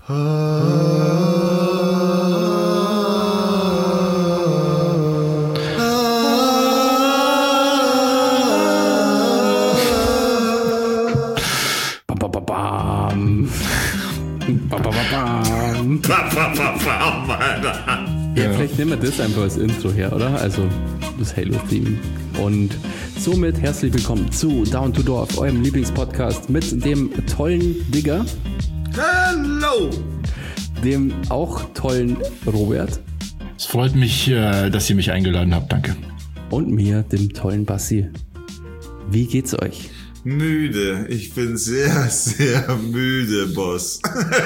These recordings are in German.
Ja, vielleicht nehmen wir das einfach als Intro her, oder? Also das Halo-Theme. Und somit herzlich willkommen zu Down to Dorf, eurem Lieblingspodcast mit dem tollen Digger. Hallo! Dem auch tollen Robert. Es freut mich, dass ihr mich eingeladen habt, danke. Und mir, dem tollen Bassi. Wie geht's euch? Müde. Ich bin sehr, sehr müde, Boss.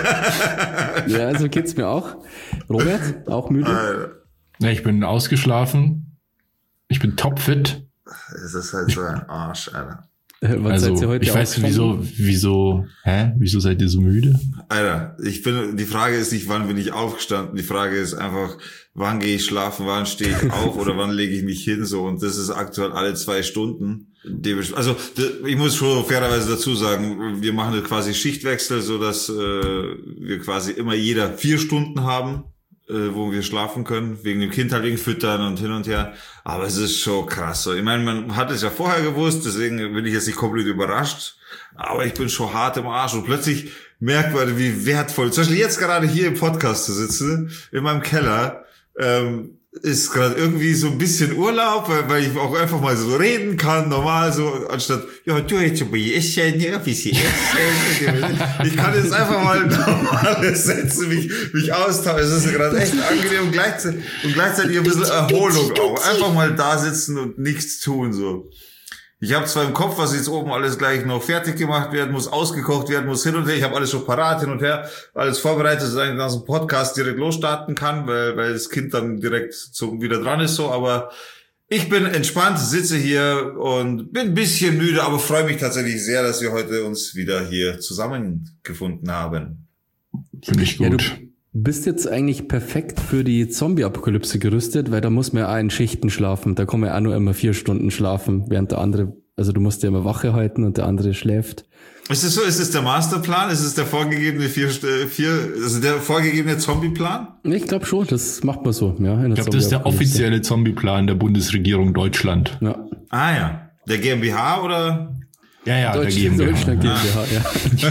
Ja, so geht's mir auch. Robert, auch müde? Alter. Ja, ich bin ausgeschlafen. Ich bin topfit. Es ist halt so ein Arsch, Alter. Was seid ihr heute ich weiß wieso seid ihr so müde? Alter, die Frage ist nicht, wann bin ich aufgestanden, die Frage ist einfach, wann gehe ich schlafen, wann stehe ich auf oder wann lege ich mich hin, so, und das ist aktuell alle 2 Stunden. Also, ich muss schon fairerweise dazu sagen, wir machen quasi Schichtwechsel, so dass wir quasi immer jeder 4 Stunden haben, wo wir schlafen können, wegen dem Kind halt, wegen Füttern und hin und her. Aber es ist schon krass so. Ich meine, man hat es ja vorher gewusst, deswegen bin ich jetzt nicht komplett überrascht. Aber ich bin schon hart im Arsch und plötzlich merkt man, wie wertvoll, zum Beispiel jetzt gerade hier im Podcast zu sitzen, in meinem Keller, ist gerade irgendwie so ein bisschen Urlaub, weil ich auch einfach mal so reden kann, normal so, anstatt, ja, du jetzt ein bisschen, ja, ein bisschen essen. Ich kann jetzt einfach mal normal setzen, mich austauschen. Es ist gerade echt angenehm und gleichzeitig ein bisschen Erholung auch. Einfach mal da sitzen und nichts tun, so. Ich habe zwar im Kopf, was jetzt oben alles gleich noch fertig gemacht werden muss, ausgekocht werden muss, hin und her. Ich habe alles schon parat, hin und her, alles vorbereitet, dass ich nach so einem Podcast direkt losstarten kann, weil das Kind dann direkt wieder dran ist, so. Aber ich bin entspannt, sitze hier und bin ein bisschen müde, aber freue mich tatsächlich sehr, dass wir heute uns wieder hier zusammengefunden haben. Finde ich gut. Ja, du bist jetzt eigentlich perfekt für die Zombie-Apokalypse gerüstet, weil da muss man ja auch in Schichten schlafen. Da kann man ja auch nur immer 4 Stunden schlafen, während der andere, also du musst ja immer Wache halten und der andere schläft. Ist es so? Ist es der Masterplan? Ist es der vorgegebene also der vorgegebene Zombie-Plan? Ich glaube schon, das macht man so. Ja, ich glaube, das ist der offizielle Zombie-Plan der Bundesregierung Deutschland. Ja. Ah ja. Der GmbH oder? Ja, Deutschland GmbH, ja.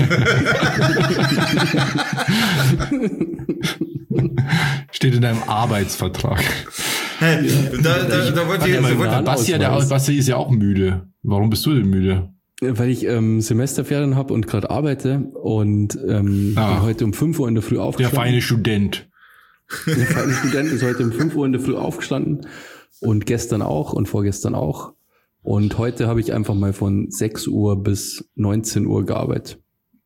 Steht in deinem Arbeitsvertrag. Hey, da wollte ich... Basti ist ja auch müde. Warum bist du denn müde? Weil ich Semesterferien habe und gerade arbeite und bin heute um 5 Uhr in der Früh aufgestanden. Der feine Student. Der feine Student ist heute um 5 Uhr in der Früh aufgestanden und gestern auch und vorgestern auch. Und heute habe ich einfach mal von 6 Uhr bis 19 Uhr gearbeitet.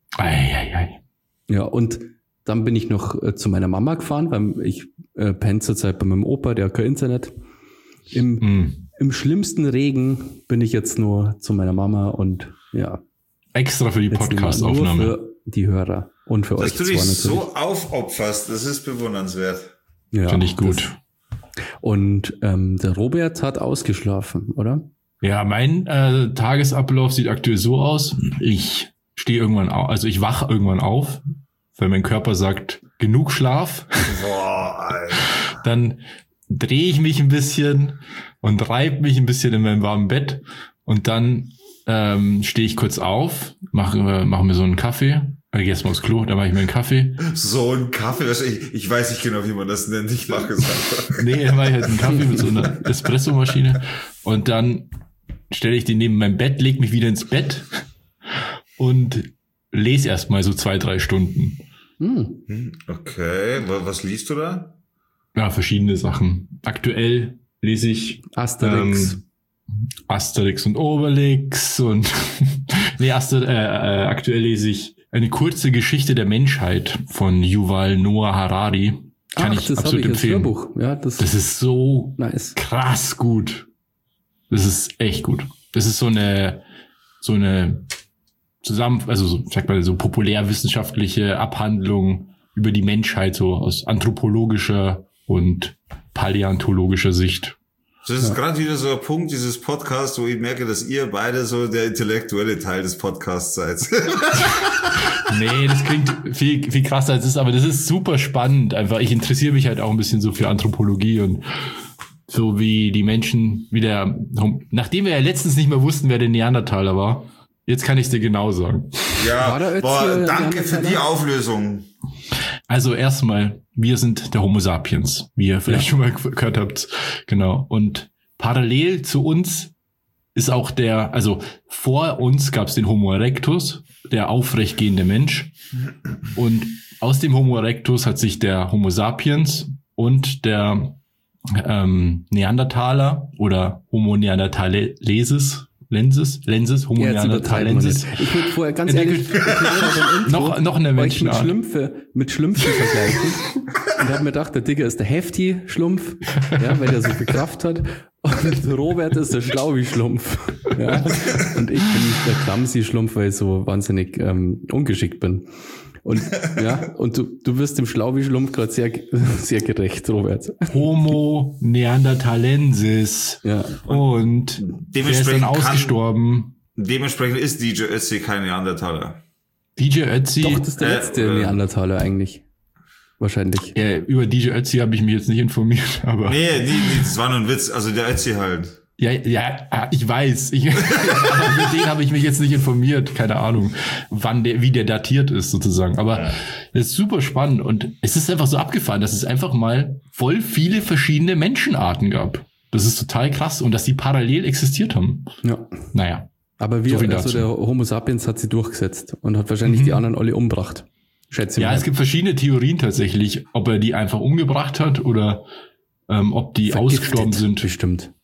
Ja, und dann bin ich noch zu meiner Mama gefahren, weil ich penne zurzeit bei meinem Opa, der hat kein Internet. Im schlimmsten Regen bin ich jetzt nur zu meiner Mama und ja. Extra für die Podcast-Aufnahme. Nur für die Hörer und für euch. Dass du dich so aufopferst, das ist bewundernswert. Ja, finde ich gut. Und der Robert hat ausgeschlafen, oder? Ja, mein Tagesablauf sieht aktuell so aus. Ich stehe irgendwann auf, also ich wache irgendwann auf, weil mein Körper sagt, genug Schlaf. Boah, Alter. Dann drehe ich mich ein bisschen und reibe mich ein bisschen in meinem warmen Bett und dann stehe ich kurz auf, mache mir so einen Kaffee. Gehe erst mal aufs Klo, dann mache ich mir einen Kaffee. So ein Kaffee? Ich weiß nicht genau, wie man das nennt. Ich mache es einfach. Nee, dann mache ich halt einen Kaffee mit so einer Espressomaschine und dann stelle ich den neben meinem Bett, lege mich wieder ins Bett und lese erstmal so 2-3 Stunden. Okay, was liest du da? Ja, verschiedene Sachen. Aktuell lese ich Asterix und Obelix und aktuell lese ich eine kurze Geschichte der Menschheit von Yuval Noah Harari. Kann ich absolut empfehlen. Hörbuch. Ja, das ist so nice. Krass gut. Das ist echt gut. Das ist so eine so populärwissenschaftliche Abhandlung über die Menschheit, so aus anthropologischer und paläontologischer Sicht. Das ist gerade wieder so ein Punkt dieses Podcasts, wo ich merke, dass ihr beide so der intellektuelle Teil des Podcasts seid. Nee, das klingt viel, viel krasser als es ist, aber das ist super spannend. Einfach, ich interessiere mich halt auch ein bisschen so für Anthropologie und so wie die Menschen, nachdem wir ja letztens nicht mehr wussten, wer der Neandertaler war, jetzt kann ich es dir genau sagen. Ja, danke für die Auflösung. Also erstmal, wir sind der Homo sapiens, wie ihr vielleicht schon mal gehört habt. Genau. Und parallel zu uns ist auch vor uns gab es den Homo erectus, der aufrechtgehende Mensch. Und aus dem Homo erectus hat sich der Homo sapiens und der Neandertaler oder Homo neanderthalensis, Homo neanderthalensis. Ich würde vorher ganz ehrlich noch eine Menschenart. Mit Schlümpfe vergleichen. Und habe mir gedacht, der Digger ist der Hefti-Schlumpf, ja, weil der so viel Kraft hat. Und Robert ist der Schlaubi-Schlumpf. Ja. Und ich bin der Clumsy-Schlumpf, weil ich so wahnsinnig ungeschickt bin. Und du wirst dem Schlaubi-Schlumpf gerade sehr, sehr gerecht, Robert. Homo neanderthalensis. Ja. Und der ist dann ausgestorben. Dementsprechend ist DJ Ötzi kein Neandertaler. DJ Ötzi? Doch, das ist der letzte Neandertaler eigentlich. Wahrscheinlich. Ja, über DJ Ötzi habe ich mich jetzt nicht informiert, aber. Nee, das war nur ein Witz, also der Ötzi halt. Ja, ich weiß. Aber für den habe ich mich jetzt nicht informiert. Keine Ahnung, wie der datiert ist sozusagen. Aber das ist super spannend und es ist einfach so abgefahren, dass es einfach mal voll viele verschiedene Menschenarten gab. Das ist total krass und dass die parallel existiert haben. Ja. Naja. Aber der Homo sapiens hat sie durchgesetzt und hat wahrscheinlich die anderen alle umgebracht. Schätze ich mal. Ja, es gibt verschiedene Theorien tatsächlich, ob er die einfach umgebracht hat oder ob die ausgestorben sind. Bestimmt.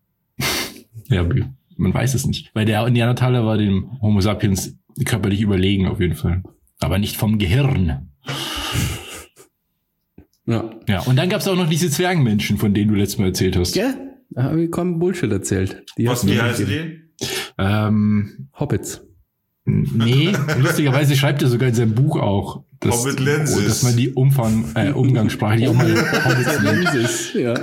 Ja, man weiß es nicht. Weil der Neandertaler war dem Homo sapiens körperlich überlegen auf jeden Fall. Aber nicht vom Gehirn. Ja, und dann gab es auch noch diese Zwergenmenschen, von denen du letztes Mal erzählt hast. Ja, da habe ich kaum Bullshit erzählt. Wie heißen die? Hobbits. Nee, lustigerweise schreibt er sogar in seinem Buch auch, dass man die umgangssprachlich auch mal Hobbits nennt.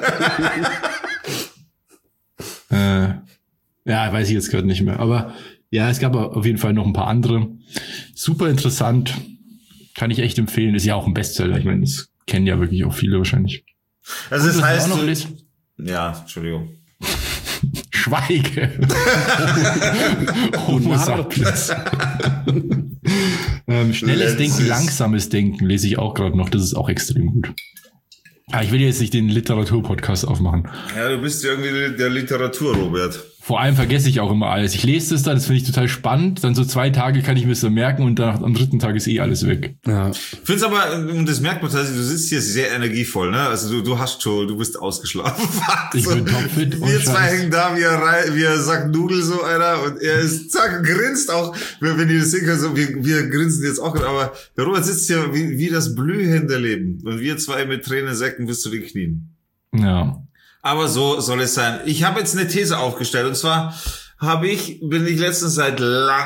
Ja, weiß ich jetzt gerade nicht mehr. Aber ja, es gab auf jeden Fall noch ein paar andere. Super interessant. Kann ich echt empfehlen. Ist ja auch ein Bestseller. Ich meine, das kennen ja wirklich auch viele wahrscheinlich. Also das heißt... Ja, Entschuldigung. Schweige. Homo sapiens. Schnelles Denken, langsames Denken lese ich auch gerade noch. Das ist auch extrem gut. Aber ich will jetzt nicht den Literaturpodcast aufmachen. Ja, du bist ja irgendwie der Literatur, Robert. Vor allem vergesse ich auch immer alles. Ich lese das dann, das finde ich total spannend. Dann so 2 Tage kann ich mir das dann merken und dann am 3. Tag ist alles weg. Ja. Ich finde es aber, und das merkt man tatsächlich, du sitzt hier sehr energievoll, ne? Also du bist ausgeschlafen. Ich bin topfit. Wir zwei hängen da, wie er sagt Nudel so einer und er ist, zack, grinst auch, wenn ihr das sehen könnt, so, wir grinsen jetzt auch, aber der Robert sitzt hier wie das blühende Leben und wir zwei mit Tränensäcken bis zu den Knien. Ja. Aber so soll es sein. Ich habe jetzt eine These aufgestellt und zwar bin ich letztens seit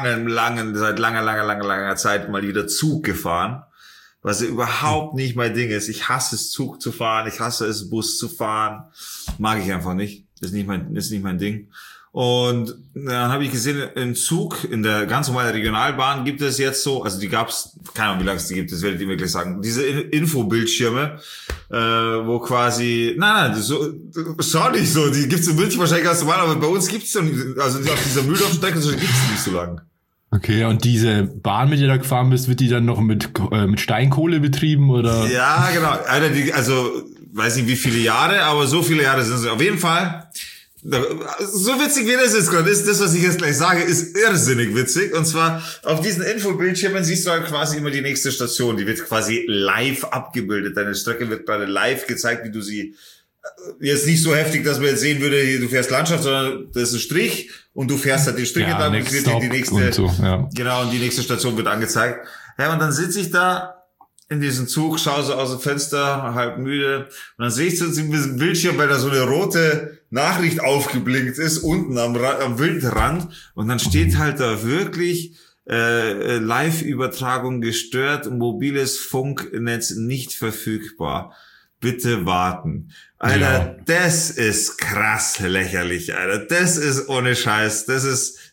langer Zeit mal wieder Zug gefahren, was ja überhaupt nicht mein Ding ist. Ich hasse es, Zug zu fahren, ich hasse es, Bus zu fahren. Mag ich einfach nicht. Ist nicht mein Ding. Und dann habe ich gesehen, im Zug, in der ganz normalen Regionalbahn gibt es jetzt so, also die gab's, keine Ahnung, wie lange es die gibt, das werdet ihr mir gleich sagen, diese Infobildschirme, wo quasi, nein, so, schau nicht so, die gibt's in München wahrscheinlich ganz normal, aber bei uns gibt's so, also auf dieser Mühldorfstrecke gibt's nicht so lang. Okay, und diese Bahn, mit der du da gefahren bist, wird die dann noch mit Steinkohle betrieben, oder? Ja, genau, also, weiß nicht wie viele Jahre, aber so viele Jahre sind es auf jeden Fall. So witzig wie das ist gerade, ist das, was ich jetzt gleich sage, ist irrsinnig witzig. Und zwar auf diesen Infobildschirmen siehst du halt quasi immer die nächste Station. Die wird quasi live abgebildet. Deine Strecke wird gerade live gezeigt, wie du sie, jetzt nicht so heftig, dass man jetzt sehen würde, du fährst Landschaft, sondern das ist ein Strich und du fährst halt den Strich entlang und wird die nächste, und so, ja. Genau, und die nächste Station wird angezeigt. Ja, und dann sitze ich da in diesem Zug, schaue so aus dem Fenster, halb müde, und dann sehe ich so in diesem Bildschirm, weil da so eine rote Nachricht aufgeblinkt ist, unten am Bildrand, und dann steht halt da wirklich Live-Übertragung gestört, mobiles Funknetz nicht verfügbar. Bitte warten. Alter, ja. Das ist krass lächerlich, Alter. Das ist ohne Scheiß. Das ist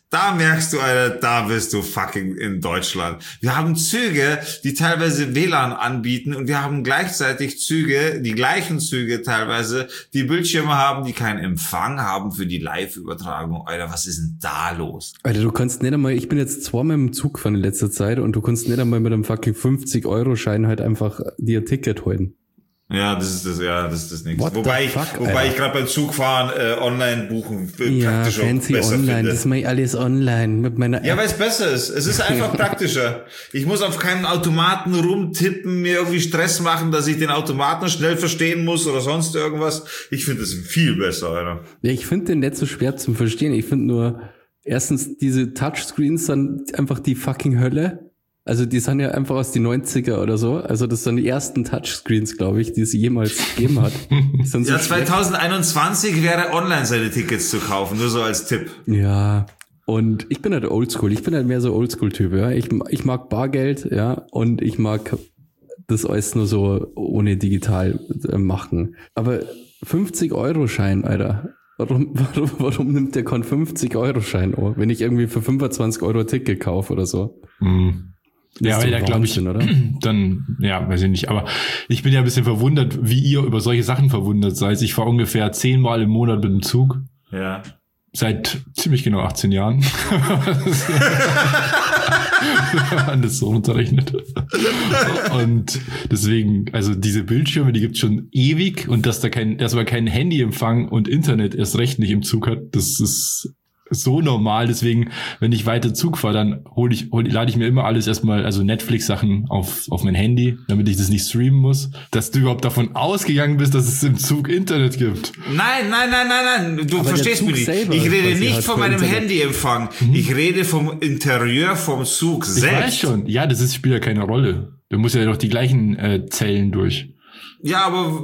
Da merkst du, Alter, da bist du fucking in Deutschland. Wir haben Züge, die teilweise WLAN anbieten und wir haben gleichzeitig Züge, die gleichen Züge teilweise, die Bildschirme haben, die keinen Empfang haben für die Live-Übertragung. Alter, was ist denn da los? Alter, du kannst nicht einmal, ich bin jetzt zweimal im Zug gefahren in letzter Zeit und du kannst nicht einmal mit einem fucking 50-Euro-Schein halt einfach dir ein Ticket holen. Ja, das ist das Nächste. Wobei ich gerade beim Zugfahren online buchen praktisch fancy besser online, finde. das mache ich alles online mit meiner App. Ja, weil es besser ist. Es ist einfach praktischer. Ich muss auf keinen Automaten rumtippen, mir irgendwie Stress machen, dass ich den Automaten schnell verstehen muss oder sonst irgendwas. Ich finde es viel besser, Alter. Ja, ich finde den nicht so schwer zum Verstehen. Ich finde nur, erstens, diese Touchscreens sind einfach die fucking Hölle. Also die sind ja einfach aus die 90er oder so. Also das sind die ersten Touchscreens, glaube ich, die es jemals gegeben hat. So ja, 2021 wäre online seine Tickets zu kaufen, nur so als Tipp. Ja, und ich bin halt oldschool. Ich bin halt mehr so Oldschool-Typ, ja. Ich mag Bargeld, ja, und ich mag das alles nur so ohne digital machen. Aber 50-Euro-Schein, Alter. Warum nimmt der keinen 50-Euro-Schein, wenn ich irgendwie für 25 Euro ein Ticket kaufe oder so? Mhm. Ja, weil da glaube ich, oder? Dann, ja, weiß ich nicht. Aber ich bin ja ein bisschen verwundert, wie ihr über solche Sachen verwundert seid. Ich fahre ungefähr 10-mal im Monat mit dem Zug. Ja. Seit ziemlich genau 18 Jahren. Wenn man das so runterrechnet. Und deswegen, also diese Bildschirme, die gibt's schon ewig. Und dass man kein Handyempfang und Internet erst recht nicht im Zug hat, das ist so normal. Deswegen, wenn ich weiter Zug fahre, dann lade ich mir immer alles erstmal, also Netflix-Sachen auf mein Handy, damit ich das nicht streamen muss. Dass du überhaupt davon ausgegangen bist, dass es im Zug Internet gibt. Nein. Du aber verstehst mich nicht. Ich rede nicht von meinem Handyempfang. Ich rede vom Interieur vom Zug selbst. Ich weiß schon. Ja, das spielt ja keine Rolle. Du musst ja doch die gleichen Zellen durch. Ja, aber...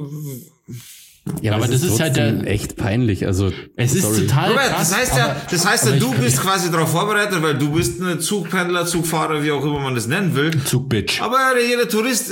Ja, aber das ist halt echt peinlich. Also es ist total Robert, krass. Das heißt ja, du bist quasi darauf vorbereitet, weil du bist ein Zugpendler, Zugfahrer, wie auch immer man das nennen will. Zugbitch. Aber jeder Tourist,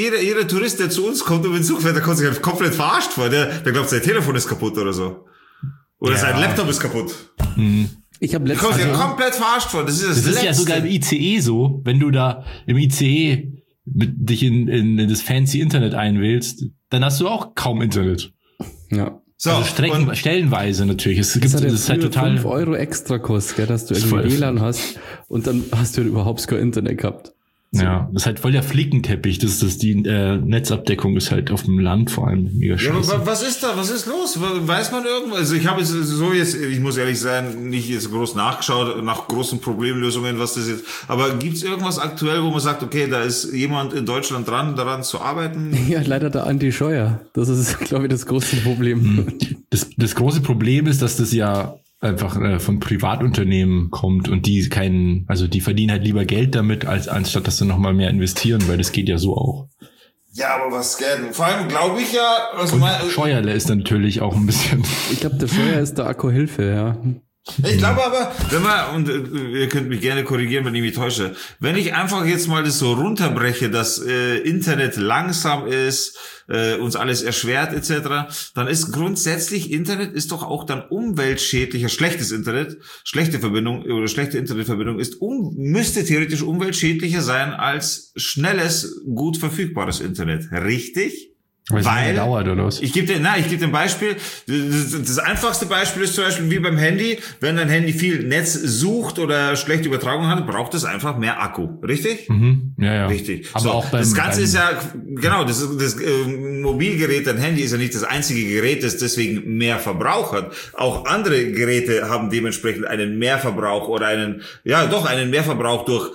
der zu uns kommt und mit Zug fährt, der kommt sich halt komplett verarscht vor. Der glaubt, sein Telefon ist kaputt oder so. Oder sein Laptop ist kaputt. Mhm. Ich habe letztens komplett verarscht vor. Das ist ja sogar im ICE so, wenn du da im ICE dich in das fancy Internet einwählst, dann hast du auch kaum Internet. Ja. So, also stellenweise natürlich. Das ist halt total 5 Euro extra kostet, gell, dass du irgendwie WLAN hast und dann hast du halt überhaupt kein Internet gehabt. So. Ja, das ist halt voll der Flickenteppich. Die Netzabdeckung ist halt auf dem Land vor allem mega scheiße. Ja, aber was ist da? Was ist los? Weiß man irgendwas? Also ich habe ich muss ehrlich sein, nicht jetzt groß nachgeschaut, nach großen Problemlösungen, was das jetzt, aber gibt's irgendwas aktuell, wo man sagt, okay, da ist jemand in Deutschland daran zu arbeiten? Ja, leider der Andi Scheuer. Das ist, glaube ich, das große Problem. Das große Problem ist, dass das ja einfach von Privatunternehmen kommt und die verdienen halt lieber Geld damit, anstatt dass sie nochmal mehr investieren, weil das geht ja so auch. Ja, aber was Geld? Vor allem glaube ich ja, Scheuerle ist natürlich auch ein bisschen. Ich glaube, der Scheuer ist der Akkuhilfe, ja. Ich glaube aber, und ihr könnt mich gerne korrigieren, wenn ich mich täusche, wenn ich einfach jetzt mal das so runterbreche, dass Internet langsam ist, uns alles erschwert etc., dann ist grundsätzlich Internet ist doch auch dann umweltschädlicher, schlechtes Internet, schlechte Verbindung oder schlechte Internetverbindung müsste theoretisch umweltschädlicher sein als schnelles, gut verfügbares Internet, richtig? Weil dauert, oder was? Ich gebe dir ein Beispiel. Das einfachste Beispiel ist zum Beispiel wie beim Handy. Wenn dein Handy viel Netz sucht oder schlechte Übertragung hat, braucht es einfach mehr Akku. Richtig? Mhm. Ja. Richtig. Aber so, auch das Ganze ist ja, genau, das Mobilgerät, dein Handy ist ja nicht das einzige Gerät, das deswegen mehr Verbrauch hat. Auch andere Geräte haben dementsprechend einen Mehrverbrauch oder einen Mehrverbrauch durch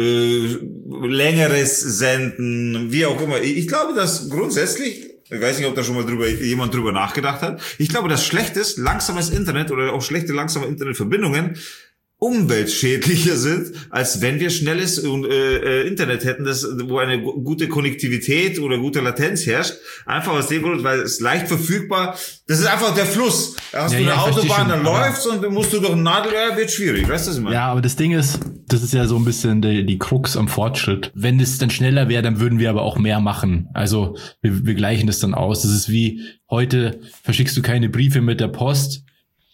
längeres Senden, wie auch immer. Ich glaube, dass grundsätzlich, ich weiß nicht, ob da schon mal jemand drüber nachgedacht hat, ich glaube, dass schlechtes, langsames Internet oder auch schlechte, langsame Internetverbindungen umweltschädlicher sind, als wenn wir schnelles Internet hätten, wo eine gute Konnektivität oder gute Latenz herrscht. Einfach aus dem Grund, weil es leicht verfügbar, das ist einfach der Fluss. Da hast du eine Autobahn, dann läufst und dann musst du durch ein Nadelöhr, wird schwierig. Weißt du, was ich meine? Ja, aber das Ding ist, das ist ja so ein bisschen die Krux am Fortschritt. Wenn es dann schneller wäre, dann würden wir aber auch mehr machen. Also wir gleichen das dann aus. Das ist wie, heute verschickst du keine Briefe mit der Post,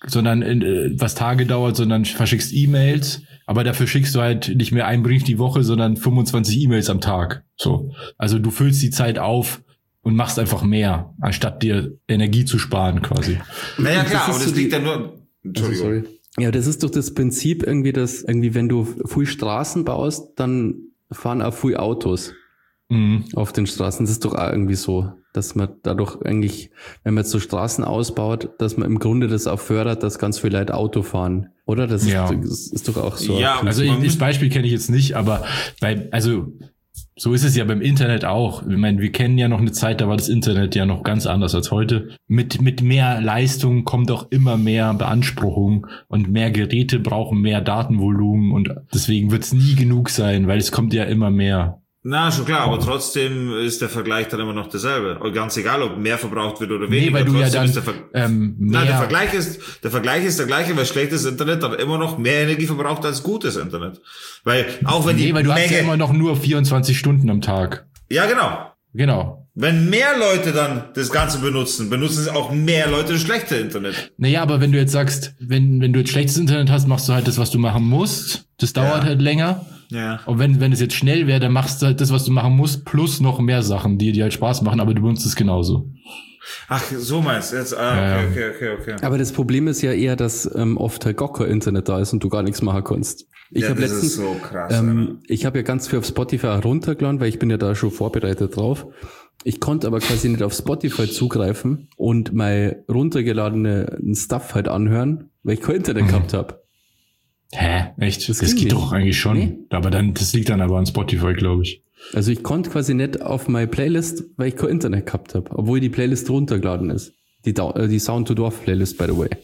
sondern was Tage dauert, sondern verschickst E-Mails, aber dafür schickst du halt nicht mehr einen Brief die Woche, sondern 25 E-Mails am Tag. So. Also du füllst die Zeit auf und machst einfach mehr, anstatt dir Energie zu sparen quasi. Naja, klar, aber das liegt ja nur... Entschuldigung. Also, ja, das ist doch das Prinzip irgendwie, dass irgendwie, wenn du viel Straßen baust, dann fahren auch viel Autos auf den Straßen. Das ist doch auch irgendwie so, dass man dadurch eigentlich, wenn man jetzt so Straßen ausbaut, dass man im Grunde das auch fördert, dass ganz viele Leute Auto fahren. Oder? Das ist doch auch so. Ja, also das Beispiel kenne ich jetzt nicht, aber so ist es ja beim Internet auch. Ich meine, wir kennen ja noch eine Zeit, da war das Internet ja noch ganz anders als heute. Mit mehr Leistung kommt auch immer mehr Beanspruchung und mehr Geräte brauchen mehr Datenvolumen und deswegen wird es nie genug sein, weil es kommt ja immer mehr. Na, schon klar, aber trotzdem ist der Vergleich dann immer noch derselbe. Und ganz egal, ob mehr verbraucht wird oder weniger. Nee, weil du ja dann, der Vergleich ist der gleiche, weil schlechtes Internet dann immer noch mehr Energie verbraucht als gutes Internet. Weil, auch wenn weil du hast ja immer noch nur 24 Stunden am Tag. Ja, genau. Genau. Wenn mehr Leute dann das Ganze benutzen es auch mehr Leute das schlechte Internet. Naja, aber wenn du jetzt sagst, wenn du jetzt schlechtes Internet hast, machst du halt das, was du machen musst. Das dauert halt länger. Ja. Und wenn es jetzt schnell wäre, dann machst du halt das, was du machen musst, plus noch mehr Sachen, die dir halt Spaß machen, aber du benutzt es genauso. Ach, so meinst du jetzt? Okay. Aber das Problem ist ja eher, dass oft halt gar kein Internet da ist und du gar nichts machen kannst. Ich habe letztens, so krass, ich habe ja ganz viel auf Spotify runtergeladen, weil ich bin ja da schon vorbereitet drauf. Ich konnte aber quasi nicht auf Spotify zugreifen und mein runtergeladenen Stuff halt anhören, weil ich kein Internet gehabt habe. Hä? Echt? Das geht doch eigentlich schon. Nee. Aber das liegt dann aber an Spotify, glaube ich. Also ich konnte quasi nicht auf meine Playlist, weil ich kein Internet gehabt habe, obwohl die Playlist runtergeladen ist. Die Sound to Dorf Playlist, by the way.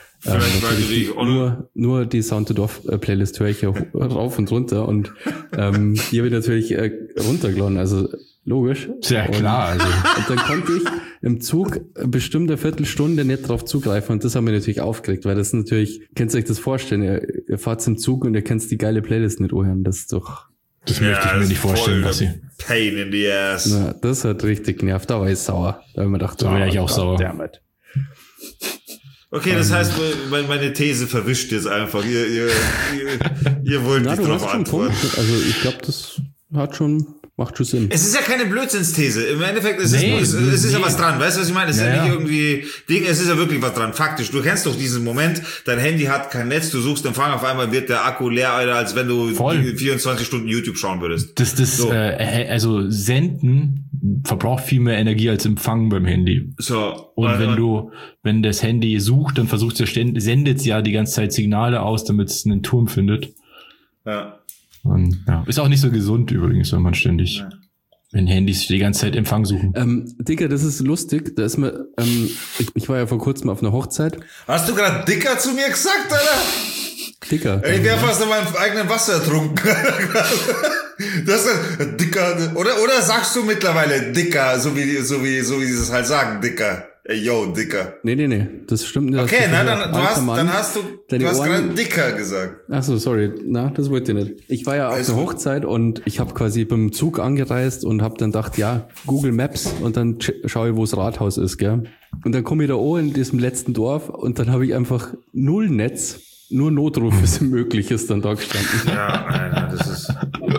Nur die Sound to Dorf Playlist höre ich ja rauf und runter und die habe ich natürlich runtergeladen, also logisch. Sehr klar. Also. Und dann konnte ich im Zug bestimmt eine Viertelstunde nicht drauf zugreifen und das hat mich natürlich aufgeregt, weil das natürlich, könnt ihr euch das vorstellen, ihr fahrt im Zug und ihr könnt die geile Playlist nicht anhören, das ist doch... Das möchte ich mir nicht vorstellen, Basti. Pain in the ass. Na, das hat richtig genervt, da war ich sauer. Da habe ich mir gedacht, da wäre ich auch sauer. Damit. Okay, das heißt, meine These verwischt jetzt einfach. Ihr wollt nicht drauf antworten. Also ich glaube, das macht schon Sinn. Es ist ja keine Blödsinnsthese. Im Endeffekt es ist ja was dran. Weißt du, was ich meine? Es ist ja nicht irgendwie Ding, es ist ja wirklich was dran. Faktisch. Du kennst doch diesen Moment, dein Handy hat kein Netz, du suchst Empfang, auf einmal wird der Akku leer, Alter, als wenn du 24 Stunden YouTube schauen würdest. Also Senden verbraucht viel mehr Energie als Empfangen beim Handy. So. Und wenn das Handy sucht, dann sendet es ja die ganze Zeit Signale aus, damit es einen Turm findet. Ja. Und, ist auch nicht so gesund übrigens, wenn man ständig, wenn Handys die ganze Zeit Empfang suchen. Digga, das ist lustig. Da ist mir, ich war ja vor kurzem auf einer Hochzeit. Hast du gerade Dicker zu mir gesagt, Alter? Dicker. Ich wäre fast in meinem eigenen Wasser ertrunken. Das ist Dicker. Oder sagst du mittlerweile Dicker, so wie sie es halt sagen, Dicker. Ey, yo, Dicker. Nee, das stimmt nicht. Okay, dann hast du gerade Dicker gesagt. Ach so, sorry. Na, das wollte ich nicht. Ich war ja auf einer Hochzeit und ich habe quasi beim Zug angereist und habe dann gedacht, ja, Google Maps und dann schaue ich, wo das Rathaus ist, gell. Und dann komme ich da in diesem letzten Dorf und dann habe ich einfach null Netz. Nur Notrufe sind möglich, ist dann da gestanden. Ja, Alter, das ist...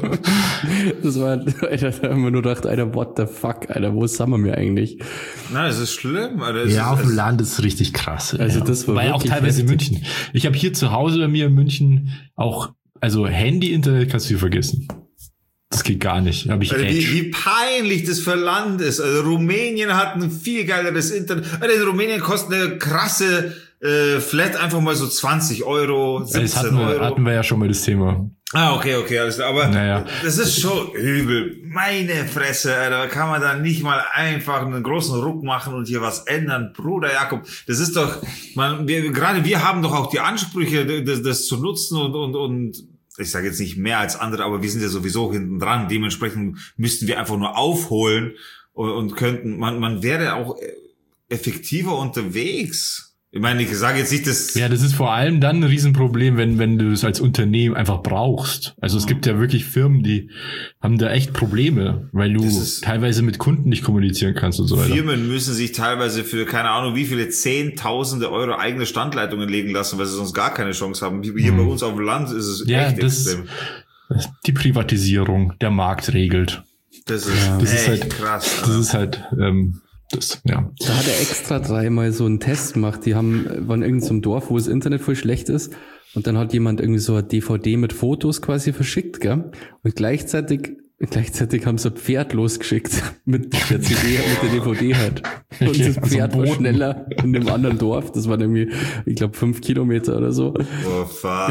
Das war, Alter, da haben wir nur gedacht, Alter, what the fuck, Alter, wo sind wir eigentlich? Nein, es ist schlimm, Alter. Auf dem Land ist richtig krass. Also das war auch teilweise in München. Ich habe hier zu Hause bei mir in München auch, also Handy-Internet kannst du vergessen. Das geht gar nicht. Wie peinlich das für Land ist. Also Rumänien hat ein viel geileres Internet. Also in Rumänien kostet eine krasse Flat einfach mal so 20 Euro, 17 Euro. Hatten wir ja schon mal das Thema. Okay, alles klar. Aber das ist schon übel. Meine Fresse, Alter, kann man da nicht mal einfach einen großen Ruck machen und hier was ändern? Bruder Jakob, das ist doch, wir haben doch auch die Ansprüche, das zu nutzen und ich sage jetzt nicht mehr als andere, aber wir sind ja sowieso hinten dran. Dementsprechend müssten wir einfach nur aufholen und könnten, man wäre auch effektiver unterwegs. Ich meine, ich sage jetzt nicht, dass... Ja, das ist vor allem dann ein Riesenproblem, wenn du es als Unternehmen einfach brauchst. Also es gibt ja wirklich Firmen, die haben da echt Probleme, weil du teilweise mit Kunden nicht kommunizieren kannst und so weiter. Firmen müssen sich teilweise für, keine Ahnung, wie viele Zehntausende Euro eigene Standleitungen legen lassen, weil sie sonst gar keine Chance haben. Hier bei uns auf dem Land ist es echt extrem. Die Privatisierung, der Markt regelt. Das ist halt krass. Das ist halt... Da hat er extra 3-mal so einen Test gemacht. Die waren in irgendeinem Dorf, wo das Internet voll schlecht ist. Und dann hat jemand irgendwie so eine DVD mit Fotos quasi verschickt, gell? Und gleichzeitig haben sie ein Pferd losgeschickt mit der CD, mit der DVD halt. Und das Pferd war schneller in dem anderen Dorf. Das waren irgendwie, ich glaube, 5 Kilometer oder so. Oh, fuck.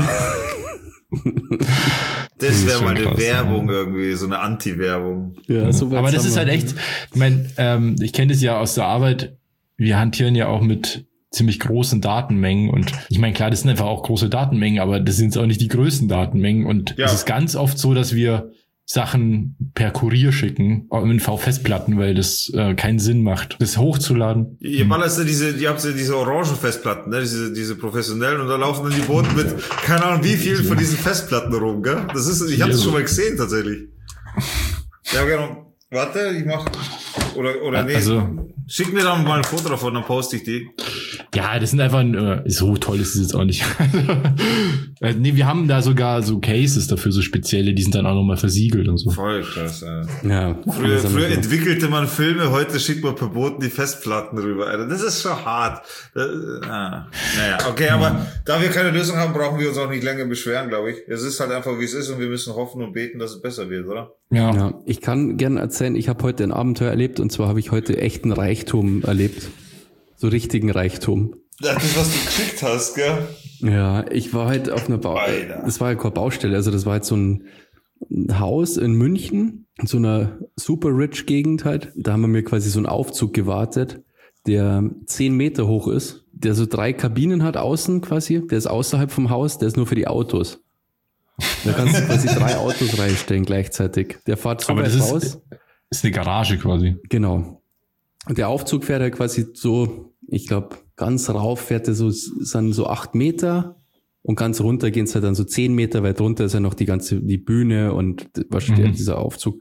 Das wäre mal eine krass, Werbung irgendwie, so eine Anti-Werbung. Ja, so aber das ist halt echt, ich meine, ich kenne das ja aus der Arbeit, wir hantieren ja auch mit ziemlich großen Datenmengen und ich meine, klar, das sind einfach auch große Datenmengen, aber das sind auch nicht die größten Datenmengen und es ist ganz oft so, dass wir Sachen per Kurier schicken, auch in V-Festplatten, weil das keinen Sinn macht, das hochzuladen. Ihr habt ja diese orangen Festplatten, ne? diese professionellen, und da laufen dann die Boten mit, keine Ahnung, wie viel von diesen Festplatten rum, gell? Das ist, ich habe das schon mal gesehen, tatsächlich. Ja, genau. Warte, ich mach, oder nee. Also, schick mir dann mal ein Foto davon, dann poste ich die. Ja, das sind einfach, so toll ist es jetzt auch nicht. Nee, wir haben da sogar so Cases dafür, so spezielle, die sind dann auch nochmal versiegelt und so. Voll krass, ja. Früher entwickelte man Filme, heute schickt man per Boten die Festplatten rüber, Alter. Das ist schon hart. Naja, okay, aber da wir keine Lösung haben, brauchen wir uns auch nicht länger beschweren, glaube ich. Es ist halt einfach, wie es ist, und wir müssen hoffen und beten, dass es besser wird, oder? Ja. Ich kann gerne erzählen, ich habe heute ein Abenteuer erlebt, und zwar habe ich heute echten Reichtum erlebt. So richtigen Reichtum. Das ist, was du gekriegt hast, gell? Ja, ich war halt auf einer das war halt keine Baustelle, also das war halt so ein Haus in München, in so einer super rich Gegend halt. Da haben wir mir quasi so einen Aufzug gewartet, der 10 Meter hoch ist, der so 3 Kabinen hat außen quasi, der ist außerhalb vom Haus, der ist nur für die Autos. Da kannst du quasi 3 Autos reinstellen gleichzeitig. Der fährt so weit raus. Ist eine Garage quasi. Genau. Und der Aufzug fährt halt quasi so, ich glaube, ganz rauf fährt er so 8 Meter und ganz runter gehen es halt dann so 10 Meter weit runter, ist ja noch die Bühne und was steht dieser Aufzug.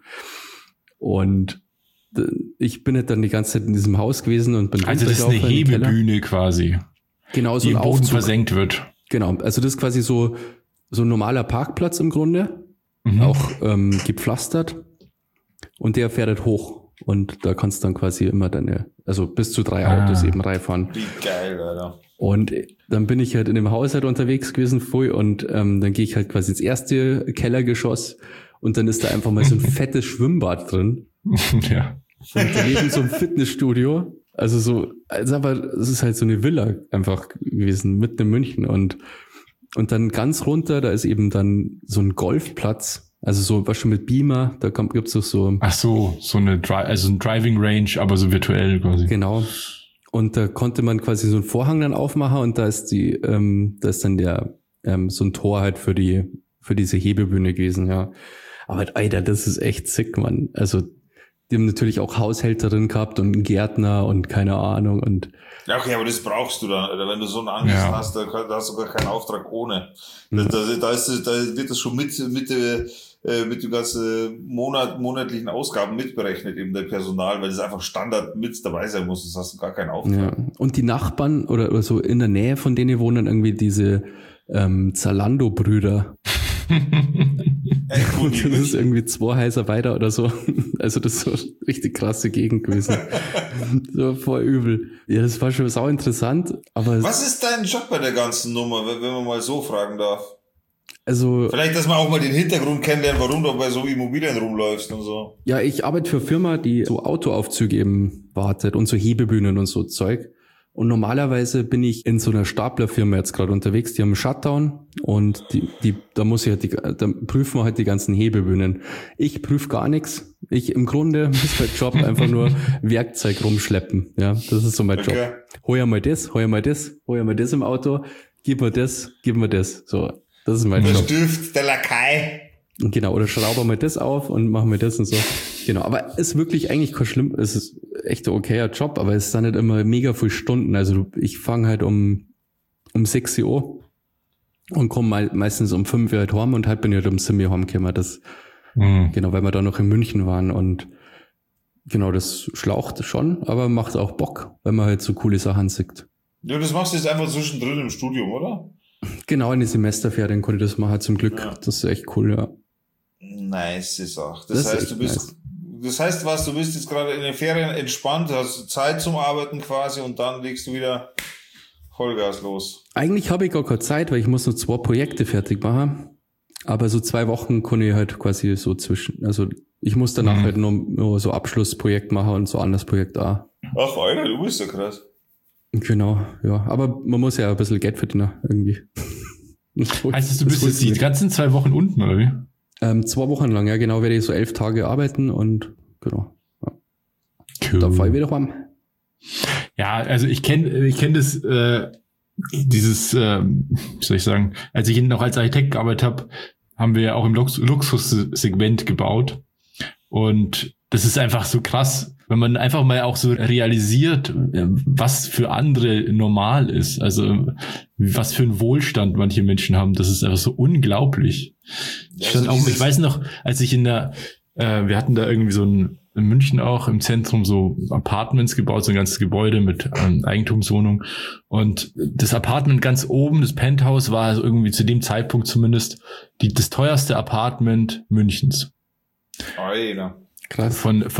Und ich bin halt dann die ganze Zeit in diesem Haus gewesen und bin also das ist eine Hebebühne quasi. Genau, so die ein im Boden Aufzug versenkt wird. Genau, also das ist quasi so ein normaler Parkplatz im Grunde, auch gepflastert, und der fährt halt hoch. Und da kannst du dann quasi immer also bis zu 3 Autos eben reinfahren. Wie geil, Alter. Und dann bin ich halt in dem Haus halt unterwegs gewesen früh, und dann gehe ich halt quasi ins erste Kellergeschoss, und dann ist da einfach mal so ein fettes Schwimmbad drin. Ja. Und daneben so ein Fitnessstudio. Also aber es ist halt so eine Villa einfach gewesen, mitten in München. Und dann ganz runter, da ist eben dann so ein Golfplatz. Also so, was schon mit Beamer, da gibt's doch so. Ach so ein Driving Range, aber so virtuell quasi. Genau. Und da konnte man quasi so einen Vorhang dann aufmachen, und da ist dann so ein Tor halt für diese Hebebühne gewesen, ja. Aber Alter, das ist echt sick, Mann. Also, die haben natürlich auch Haushälterin gehabt und einen Gärtner und keine Ahnung und. Ja, okay, aber das brauchst du dann, Alter. Wenn du so einen Angessen hast, da hast du gar keinen Auftrag ohne. Da wird das schon mit den ganzen monatlichen Ausgaben mitberechnet, eben der Personal, weil das einfach Standard mit dabei sein muss, das hast du gar keinen Auftrag. Ja. Und die Nachbarn oder so in der Nähe von denen wohnen irgendwie diese Zalando-Brüder. Und das ist irgendwie 2 Häuser weiter oder so. Also das ist so richtig krasse Gegend gewesen. So voll übel. Ja, das war schon sau interessant. Aber was ist dein Job bei der ganzen Nummer, wenn man mal so fragen darf? Also vielleicht, dass man auch mal den Hintergrund kennenlernt, warum du bei so Immobilien rumläufst und so. Ja, ich arbeite für eine Firma, die so Autoaufzüge eben wartet und so Hebebühnen und so Zeug. Und normalerweise bin ich in so einer Staplerfirma jetzt gerade unterwegs, die haben einen Shutdown, und da prüfen wir halt die ganzen Hebebühnen. Ich prüfe gar nichts. Im Grunde ist mein Job einfach nur Werkzeug rumschleppen. Ja, das ist so mein Job. Hol mal das im Auto, gib mir das. So, das ist mein Job. Der Stift, der Lakai. Genau, oder schraube mal das auf und mach mir das und so. Genau, aber ist wirklich eigentlich kein schlimm, es ist echt ein okayer Job, aber es ist dann nicht immer mega viele Stunden. Also ich fange halt um 6 Uhr und komme meistens um 5 Uhr halt heim und halt bin ich halt um 7 Uhr heimgekommen. Das, genau, weil wir da noch in München waren und genau, das schlaucht schon, aber macht auch Bock, wenn man halt so coole Sachen sieht. Ja, das machst du jetzt einfach zwischendrin im Studium, oder? Genau, in den Semesterferien konnte ich das machen, zum Glück. Ja. Das ist echt cool, ja. Nice Sache. Das heißt, du bist jetzt gerade in den Ferien entspannt, hast Zeit zum Arbeiten quasi und dann legst du wieder Vollgas los. Eigentlich habe ich gar keine Zeit, weil ich muss noch 2 Projekte fertig machen. Aber so 2 Wochen kann ich halt quasi so also ich muss danach halt nur so Abschlussprojekt machen und so ein anderes Projekt auch. Ach, Alter, du bist ja krass. Genau, ja. Aber man muss ja ein bisschen Geld verdienen, irgendwie. Heißt das, du bist jetzt die ganzen 2 Wochen unten, oder wie? 2 Wochen lang, ja genau, werde ich so 11 Tage arbeiten und genau. Ja. Cool. Da fahre ich wieder rum. Ja, also ich kenn das, dieses, wie soll ich sagen, als ich noch als Architekt gearbeitet habe, haben wir ja auch im Luxussegment gebaut. Und das ist einfach so krass, wenn man einfach mal auch so realisiert, was für andere normal ist. Also was für einen Wohlstand manche Menschen haben, das ist einfach so unglaublich. Ich weiß noch, als ich wir hatten da irgendwie so in München auch im Zentrum so Apartments gebaut, so ein ganzes Gebäude mit Eigentumswohnung. Und das Apartment ganz oben, das Penthouse, war also irgendwie zu dem Zeitpunkt zumindest das teuerste Apartment Münchens. Alter. Krass.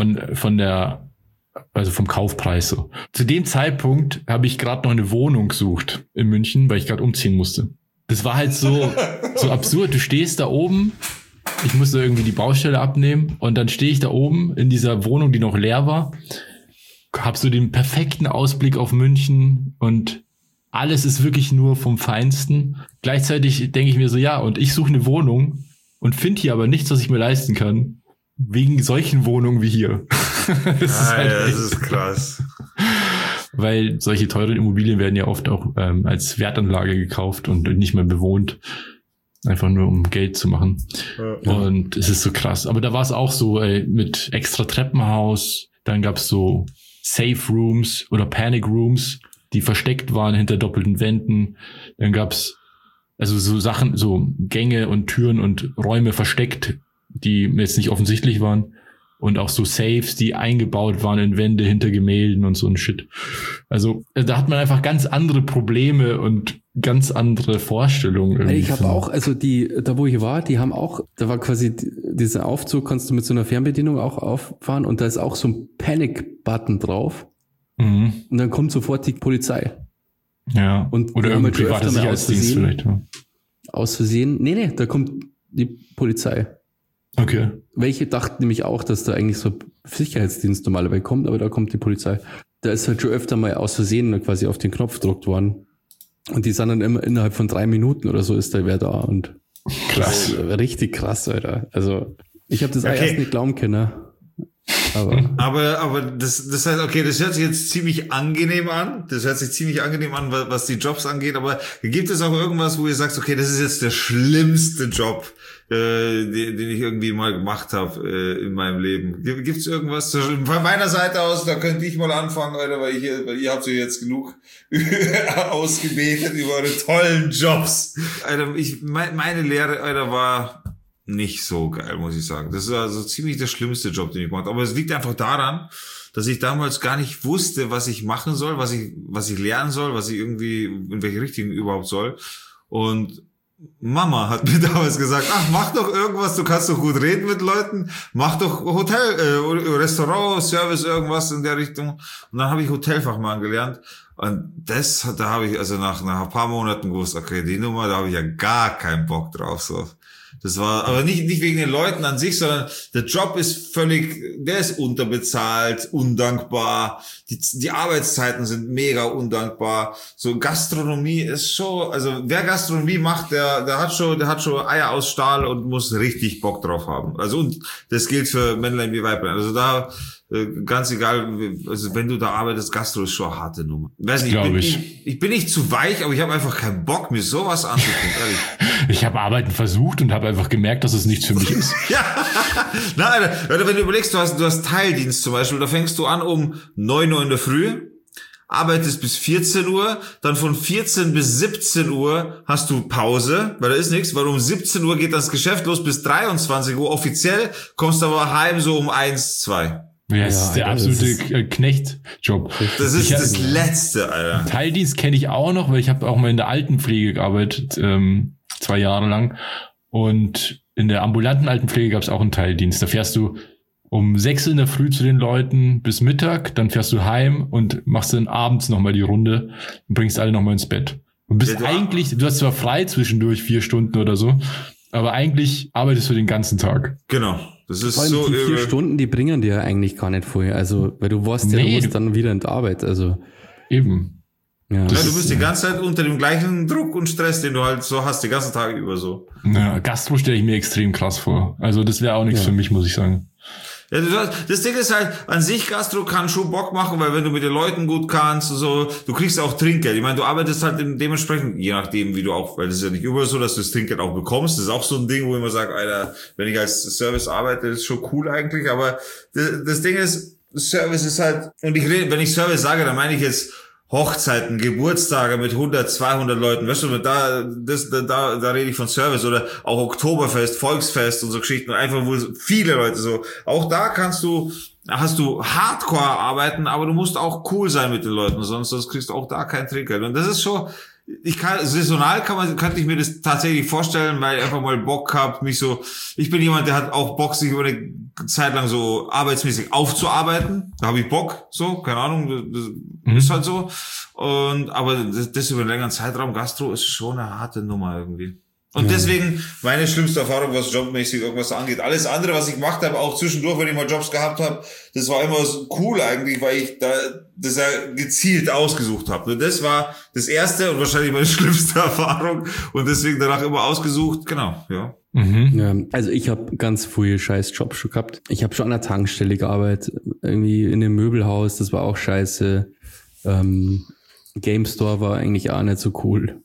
Also vom Kaufpreis so. Zu dem Zeitpunkt habe ich gerade noch eine Wohnung gesucht in München, weil ich gerade umziehen musste. Das war halt so absurd. Du stehst da oben, ich musste irgendwie die Baustelle abnehmen und dann stehe ich da oben in dieser Wohnung, die noch leer war, hab so den perfekten Ausblick auf München und alles ist wirklich nur vom Feinsten. Gleichzeitig denke ich mir so, ja, und ich suche eine Wohnung und finde hier aber nichts, was ich mir leisten kann. Wegen solchen Wohnungen wie hier. Das ist krass. Weil solche teuren Immobilien werden ja oft auch als Wertanlage gekauft und nicht mehr bewohnt. Einfach nur um Geld zu machen. Ja. Und es ist so krass. Aber da war es auch so mit extra Treppenhaus. Dann gab es so Safe Rooms oder Panic Rooms, die versteckt waren hinter doppelten Wänden. Dann gab es also so Sachen, so Gänge und Türen und Räume versteckt, die jetzt nicht offensichtlich waren. Und auch so Safes, die eingebaut waren in Wände hinter Gemälden und so ein Shit. Also da hat man einfach ganz andere Probleme und ganz andere Vorstellungen. Irgendwie. Ich habe auch, also da wo ich war, die haben auch, da war quasi dieser Aufzug, kannst du mit so einer Fernbedienung auch auffahren und da ist auch so ein Panic-Button drauf. Und dann kommt sofort die Polizei. Ja, und oder irgendein privater Sicherheitsdienst vielleicht. Ja. Aus Versehen, nee, da kommt die Polizei. Okay. Welche dachten nämlich auch, dass da eigentlich so ein Sicherheitsdienst normalerweise kommt, aber da kommt die Polizei. Da ist halt schon öfter mal aus Versehen quasi auf den Knopf gedruckt worden. Und die sind dann immer innerhalb von 3 Minuten oder so ist da wer da und krass. Richtig krass, Alter. Also ich habe das erst nicht glauben können. Aber das heißt, okay, das hört sich jetzt ziemlich angenehm an. Das hört sich ziemlich angenehm an, was die Jobs angeht. Aber gibt es auch irgendwas, wo ihr sagt, okay, das ist jetzt der schlimmste Job, den ich irgendwie mal gemacht habe in meinem Leben? Gibt's irgendwas? Von meiner Seite aus, da könnte ich mal anfangen, Alter, weil ihr habt ja jetzt genug ausgebetet über eure tollen Jobs. Alter, meine Lehre, Alter, war nicht so geil, muss ich sagen. Das ist also ziemlich der schlimmste Job, den ich gemacht habe. Aber es liegt einfach daran, dass ich damals gar nicht wusste, was ich machen soll, was ich lernen soll, was ich irgendwie, in welche Richtung überhaupt soll. Und Mama hat mir damals gesagt, ach, mach doch irgendwas, du kannst doch gut reden mit Leuten, mach doch Hotel, Restaurant, Service, irgendwas in der Richtung. Und dann habe ich Hotelfachmann gelernt. Und da habe ich also nach ein paar Monaten gewusst, okay, die Nummer, da habe ich ja gar keinen Bock drauf, so. Das war, aber nicht wegen den Leuten an sich, sondern der Job ist der ist unterbezahlt, undankbar. Die Arbeitszeiten sind mega undankbar. So Gastronomie ist schon, also wer Gastronomie macht, der hat schon Eier aus Stahl und muss richtig Bock drauf haben. Also und das gilt für Männlein wie Weiblein. Also da, ganz egal, also wenn du da arbeitest, Gastro ist schon eine harte Nummer. Weiß nicht, ich bin nicht zu weich, aber ich habe einfach keinen Bock, mir sowas anzutun, ehrlich. Ich habe Arbeiten versucht und habe einfach gemerkt, dass es nichts für mich ist. Ja, Nein, Alter, wenn du überlegst, du hast Teildienst zum Beispiel, da fängst du an um 9 Uhr in der Früh, arbeitest bis 14 Uhr, dann von 14 bis 17 Uhr hast du Pause, weil da ist nichts, weil um 17 Uhr geht das Geschäft los bis 23 Uhr offiziell, kommst aber heim so um 1, 2. Ja, das ist der absolute Knechtjob. Das ist das Letzte, Alter. Teildienst kenne ich auch noch, weil ich habe auch mal in der Altenpflege gearbeitet, 2 Jahre lang. Und in der ambulanten Altenpflege gab es auch einen Teildienst. Da fährst du um 6 in der Früh zu den Leuten bis Mittag, dann fährst du heim und machst dann abends nochmal die Runde und bringst alle nochmal ins Bett. Und bist du hast zwar frei zwischendurch 4 Stunden oder so, aber eigentlich arbeitest du den ganzen Tag. Genau. Das ist vor allem so die 4 Stunden, die bringen dir eigentlich gar nicht vorher. Also, weil du weißt ja, du musst dann wieder in die Arbeit. Also eben. Ja, du bist die ganze Zeit unter dem gleichen Druck und Stress, den du halt so hast, die ganzen Tage über so. Ja, Gastro stelle ich mir extrem krass vor. Also das wäre auch nichts für mich, muss ich sagen. Ja, das Ding ist halt, an sich Gastro kann schon Bock machen, weil wenn du mit den Leuten gut kannst und so, du kriegst auch Trinkgeld. Ich meine, du arbeitest halt dementsprechend, je nachdem, wie du auch, weil das ist ja nicht überall so, dass du das Trinkgeld auch bekommst. Das ist auch so ein Ding, wo ich immer sage, Alter, wenn ich als Service arbeite, das ist schon cool eigentlich, aber das Ding ist, Service ist halt, und wenn ich Service sage, dann meine ich jetzt Hochzeiten, Geburtstage mit 100, 200 Leuten, weißt du, da rede ich von Service oder auch Oktoberfest, Volksfest und so Geschichten, einfach wo viele Leute so, auch da hast du Hardcore arbeiten, aber du musst auch cool sein mit den Leuten, sonst kriegst du auch da kein Trinkgeld. Und das ist schon, saisonal könnte ich mir das tatsächlich vorstellen, weil ich einfach mal Bock habe, ich bin jemand, der hat auch Bock, sich über eine Zeit lang so arbeitsmäßig aufzuarbeiten. Da habe ich Bock, so, keine Ahnung, das ist halt so. Aber das über einen längeren Zeitraum, Gastro, ist schon eine harte Nummer irgendwie. Und deswegen meine schlimmste Erfahrung, was jobmäßig irgendwas angeht. Alles andere, was ich gemacht habe, auch zwischendurch, wenn ich mal Jobs gehabt habe, das war immer so cool eigentlich, weil ich das ja gezielt ausgesucht habe. Nur das war das erste und wahrscheinlich meine schlimmste Erfahrung und deswegen danach immer ausgesucht. Genau, ja. Ja, also ich habe ganz frühe Scheiß-Jobs schon gehabt. Ich habe schon an der Tankstelle gearbeitet, irgendwie in einem Möbelhaus, das war auch scheiße. Game Store war eigentlich auch nicht so cool.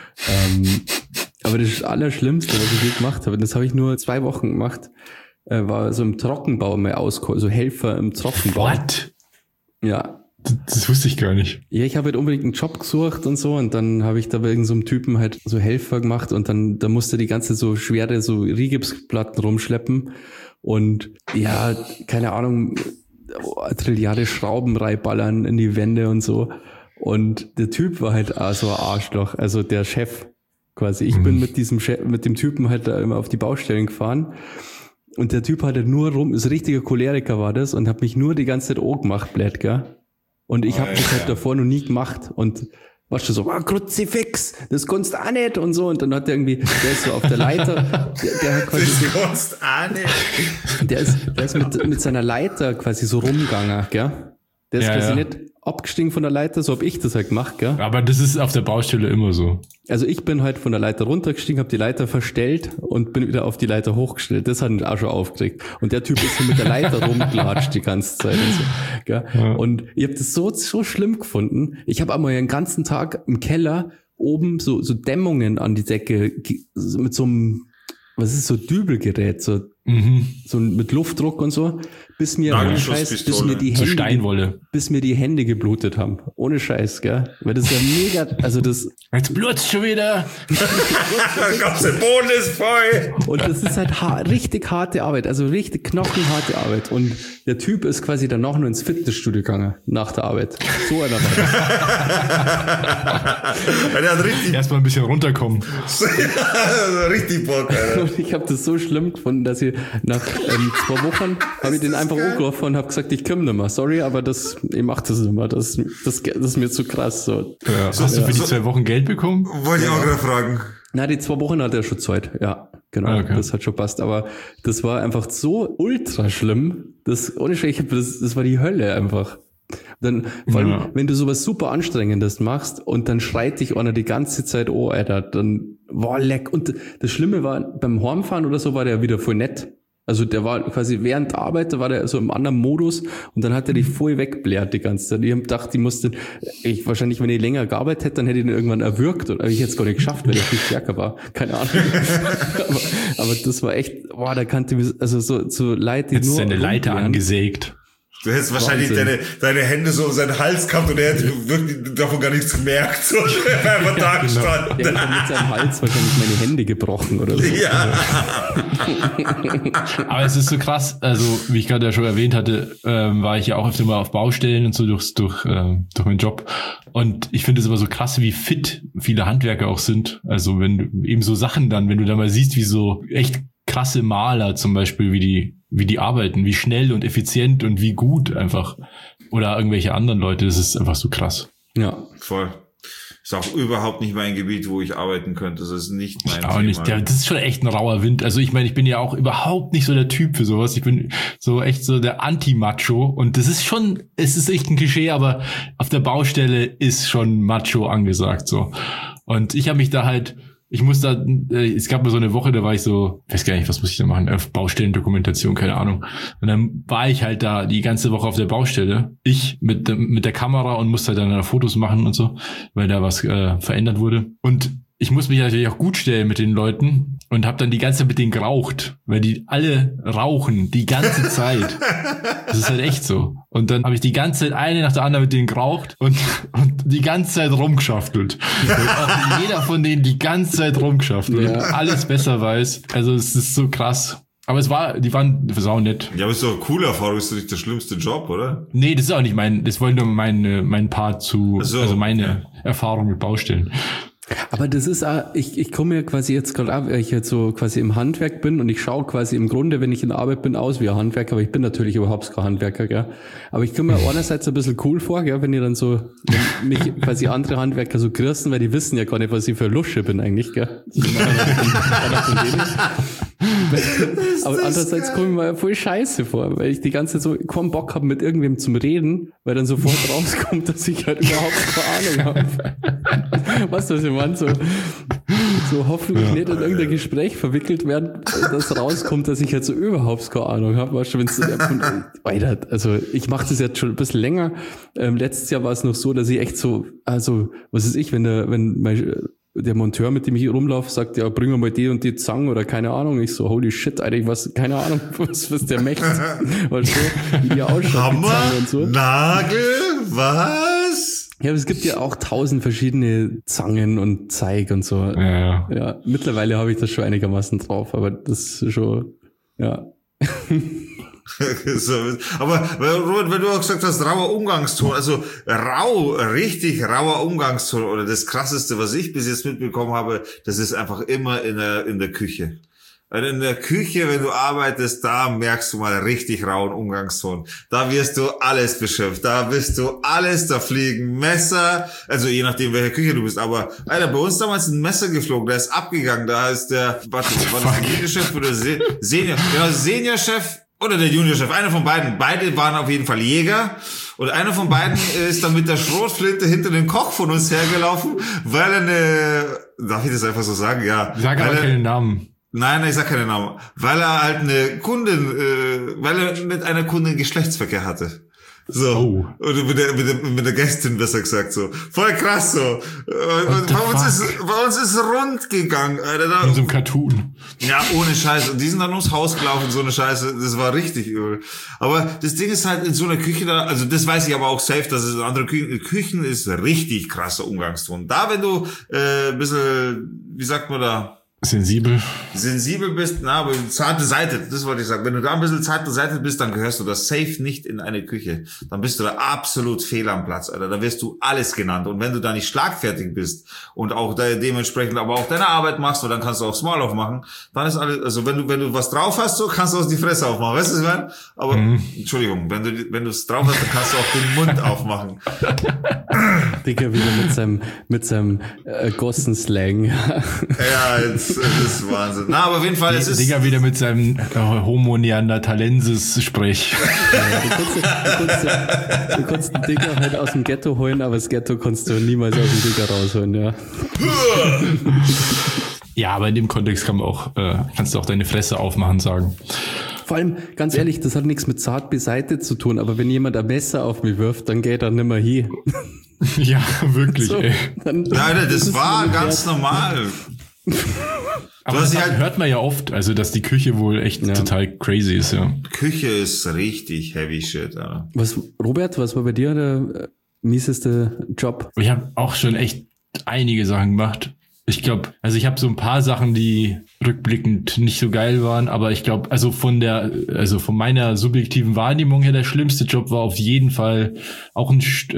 Aber das Allerschlimmste, was ich je gemacht habe, das habe ich nur 2 Wochen gemacht, war so im Trockenbau mal so Helfer im Trockenbau. What? Ja. Das wusste ich gar nicht. Ja, ich habe halt unbedingt einen Job gesucht und so und dann habe ich da bei irgendeinem so einem Typen halt so Helfer gemacht und dann da musste die ganze so schwere so Rigipsplatten rumschleppen und ja, keine Ahnung, Trilliarde Schrauben reinballern in die Wände und so. Und der Typ war halt auch so ein Arschloch, also der Chef quasi. Ich bin mit dem Typen halt da immer auf die Baustellen gefahren und der Typ hatte nur ist ein richtiger Choleriker war das und hat mich nur die ganze Zeit angemacht, blöd, gell? Und ich habe das halt davor noch nie gemacht und warst du so, Kruzifix, das kannst du auch nicht und so. Und dann hat der ist so auf der Leiter, der hat quasi das kannst du auch nicht. Der ist mit seiner Leiter quasi so rumgegangen, gell? Der ist quasi nicht abgestiegen von der Leiter, so hab ich das halt gemacht, gell? Aber das ist auf der Baustelle immer so. Also ich bin halt von der Leiter runtergestiegen, habe die Leiter verstellt und bin wieder auf die Leiter hochgestellt. Das hat mich auch schon aufgeregt. Und der Typ ist so mit der Leiter rumgelatscht die ganze Zeit und so, gell? Ja. Und ich habe das so schlimm gefunden. Ich habe einmal den ganzen Tag im Keller oben so Dämmungen an die Decke mit so einem, was ist so Dübelgerät, so mit Luftdruck und so, bis mir die Hände geblutet haben. Ohne Scheiß, gell? Weil das ist ja mega, also das... Jetzt blutzt schon wieder! Der Boden ist voll! Und das ist halt richtig harte Arbeit, also richtig knochenharte Arbeit. Und der Typ ist quasi danach nur ins Fitnessstudio gegangen, nach der Arbeit. So einer war das. Der hat richtig... Erstmal ein bisschen runterkommen. Richtig Bock, Alter. Und ich habe das so schlimm gefunden, dass ich nach 2 Wochen habe ich den einfach angerufen und habe gesagt, ich komme nicht mehr. Sorry, aber ich mach das nicht mehr. Das ist mir zu krass. So. Ja. Hast du für die 2 Wochen Geld bekommen? Wollte ich auch gerade fragen. Na, die 2 Wochen hat er schon Zeit. Ja, genau. Okay. Das hat schon passt. Aber das war einfach so ultra schlimm. Das war die Hölle einfach. Dann, vor allem, wenn du sowas super Anstrengendes machst und dann schreit dich einer die ganze Zeit, oh, Alter, dann, leck. Und das Schlimme war, beim Heimfahren oder so war der wieder voll nett. Also der war quasi während der Arbeit, da war der so im anderen Modus und dann hat er die voll wegblärt die ganze Zeit. Ich hab gedacht, wahrscheinlich, wenn ich länger gearbeitet hätte, dann hätte ich ihn irgendwann erwürgt oder ich hätte es gar nicht geschafft, weil er viel stärker war. Keine Ahnung. aber das war echt, da kannte ich, also so Leute, die nur seine Leiter angesägt. Du hättest wahrscheinlich deine Hände so um seinen Hals gehabt und er hätte wirklich davon gar nichts gemerkt. So, einfach da gestanden. Der hätte mit seinem Hals wahrscheinlich meine Hände gebrochen oder so. Ja. Aber es ist so krass, also wie ich gerade ja schon erwähnt hatte, war ich ja auch öfter mal auf Baustellen und so durch meinen Job. Und ich finde es immer so krass, wie fit viele Handwerker auch sind. Also wenn du eben so Sachen wenn du da mal siehst, wie so echt krasse Maler zum Beispiel, wie die arbeiten, wie schnell und effizient und wie gut einfach. Oder irgendwelche anderen Leute, das ist einfach so krass. Ja, voll. Ist auch überhaupt nicht mein Gebiet, wo ich arbeiten könnte. Das ist nicht mein Thema. Nicht. Das ist schon echt ein rauer Wind. Also ich meine, ich bin ja auch überhaupt nicht so der Typ für sowas. Ich bin so echt so der Anti-Macho. Und es ist echt ein Klischee, aber auf der Baustelle ist schon Macho angesagt so. Und ich habe mich da halt... es gab mal so eine Woche, da war ich so, weiß gar nicht, was muss ich da machen, Baustellendokumentation, keine Ahnung. Und dann war ich halt da die ganze Woche auf der Baustelle, ich mit der Kamera und musste halt dann Fotos machen und so, weil da was verändert wurde. Und ich muss mich natürlich auch gut stellen mit den Leuten und habe dann die ganze Zeit mit denen geraucht, weil die alle rauchen, die ganze Zeit. Das ist halt echt so. Und dann habe ich die ganze Zeit eine nach der anderen mit denen geraucht und die ganze Zeit rumgeschaftelt. Und auch jeder von denen die ganze Zeit rumgeschaftelt. Ja. Alles besser weiß. Also es ist so krass. Aber die waren sau nett. Ja, aber ist doch eine coole Erfahrung, ist doch nicht der schlimmste Job, oder? Nee, das ist auch nicht das wollte nur mein Part also meine Erfahrung mit Baustellen. Aber das ist auch, ich komme ja quasi jetzt gerade ab, weil ich jetzt so quasi im Handwerk bin und ich schaue quasi im Grunde, wenn ich in der Arbeit bin, aus wie ein Handwerker, aber ich bin natürlich überhaupt kein Handwerker, gell. Aber ich komme mir einerseits ein bisschen cool vor, gell, wenn mich quasi andere Handwerker so grüßen, weil die wissen ja gar nicht, was ich für Lusche bin eigentlich, gell. Aber andererseits komme ich mir voll scheiße vor, weil ich die ganze Zeit so kaum Bock habe, mit irgendwem zum Reden, weil dann sofort rauskommt, dass ich halt überhaupt keine Ahnung habe. Was das immer so hoffentlich nicht in irgendein Gespräch verwickelt werden, dass rauskommt, dass ich halt so überhaupt keine Ahnung habe. Weißt du, Alter, also ich mache das jetzt schon ein bisschen länger. Letztes Jahr war es noch so, dass ich echt so, also was ist ich, wenn der Monteur, mit dem ich rumlaufe, sagt, ja, bring mir mal die und die Zangen oder keine Ahnung. Ich so, holy shit, Alter, keine Ahnung, was der möchte. Weißt du, wie die ausschaut, Hammer, die Zange und so. Nagel, was? Ja, aber es gibt ja auch 1000 verschiedene Zangen und Zeig und so. Ja, mittlerweile habe ich das schon einigermaßen drauf, aber das ist schon, ja. Aber Robert, wenn du auch gesagt hast, rauer Umgangston, also richtig rauer Umgangston oder das Krasseste, was ich bis jetzt mitbekommen habe, das ist einfach immer in der Küche. Also in der Küche, wenn du arbeitest, da merkst du mal richtig rauen Umgangston. Da wirst du alles beschimpft, da fliegen Messer, also je nachdem, welche Küche du bist, aber Alter, bei uns damals ein Messer geflogen, der ist abgegangen, da ist war das der Juniorchef oder Seniorchef oder der Juniorchef, einer von beiden. Beide waren auf jeden Fall Jäger. Und einer von beiden ist dann mit der Schrotflinte hinter den Koch von uns hergelaufen, weil er darf ich das einfach so sagen? Ja. Sag aber keinen Namen. Nein, ich sag keinen Namen. Weil er halt weil er mit einer Kundin Geschlechtsverkehr hatte. So. Oh. Oder mit der Gästin besser gesagt so. Voll krass so. Und bei uns ist rund gegangen, Alter. In so einem Cartoon. Ja, ohne Scheiße. Und die sind dann ums Haus gelaufen, so eine Scheiße. Das war richtig übel. Aber das Ding ist halt in so einer Küche da, also das weiß ich aber auch safe, dass es in anderen Küchen ist richtig krasser Umgangston. Da, wenn du ein bisschen, wie sagt man da? Sensibel bist, aber zarte Seite, das wollte ich sagen. Wenn du da ein bisschen zarte Seite bist, dann gehörst du das safe nicht in eine Küche. Dann bist du da absolut fehl am Platz, Alter. Da wirst du alles genannt. Und wenn du da nicht schlagfertig bist und auch dementsprechend aber auch deine Arbeit machst, dann kannst du auch Small aufmachen, dann ist alles, also wenn du was drauf hast, so kannst du auch die Fresse aufmachen. Weißt du, was ich meine? Aber, Entschuldigung, wenn du es drauf hast, dann kannst du auch den Mund aufmachen. Digga, wieder mit seinem Gossen-Slang. Ja, das ist Wahnsinn. Na, aber auf jeden Fall, es ist... Digga wieder mit seinem Homo-Neanderthalensis-Sprech. Du konntest den Digga halt aus dem Ghetto holen, aber das Ghetto konntest du niemals aus dem Digga rausholen, ja. Ja, aber in dem Kontext kannst du auch deine Fresse aufmachen sagen. Vor allem, ganz ehrlich, das hat nichts mit zart beseitet zu tun, aber wenn jemand ein Messer auf mich wirft, dann geht er nimmer hin. Ja, wirklich, so, ey. Nein, das war ganz normal. Aber das hört man ja oft, also dass die Küche wohl echt total crazy ist, ja. Küche ist richtig heavy shit, Alter. Robert, was war bei dir der mieseste Job? Ich habe auch schon echt einige Sachen gemacht. Ich glaube, also ich habe so ein paar Sachen, die rückblickend nicht so geil waren, aber ich glaube, also von meiner subjektiven Wahrnehmung her, der schlimmste Job war auf jeden Fall auch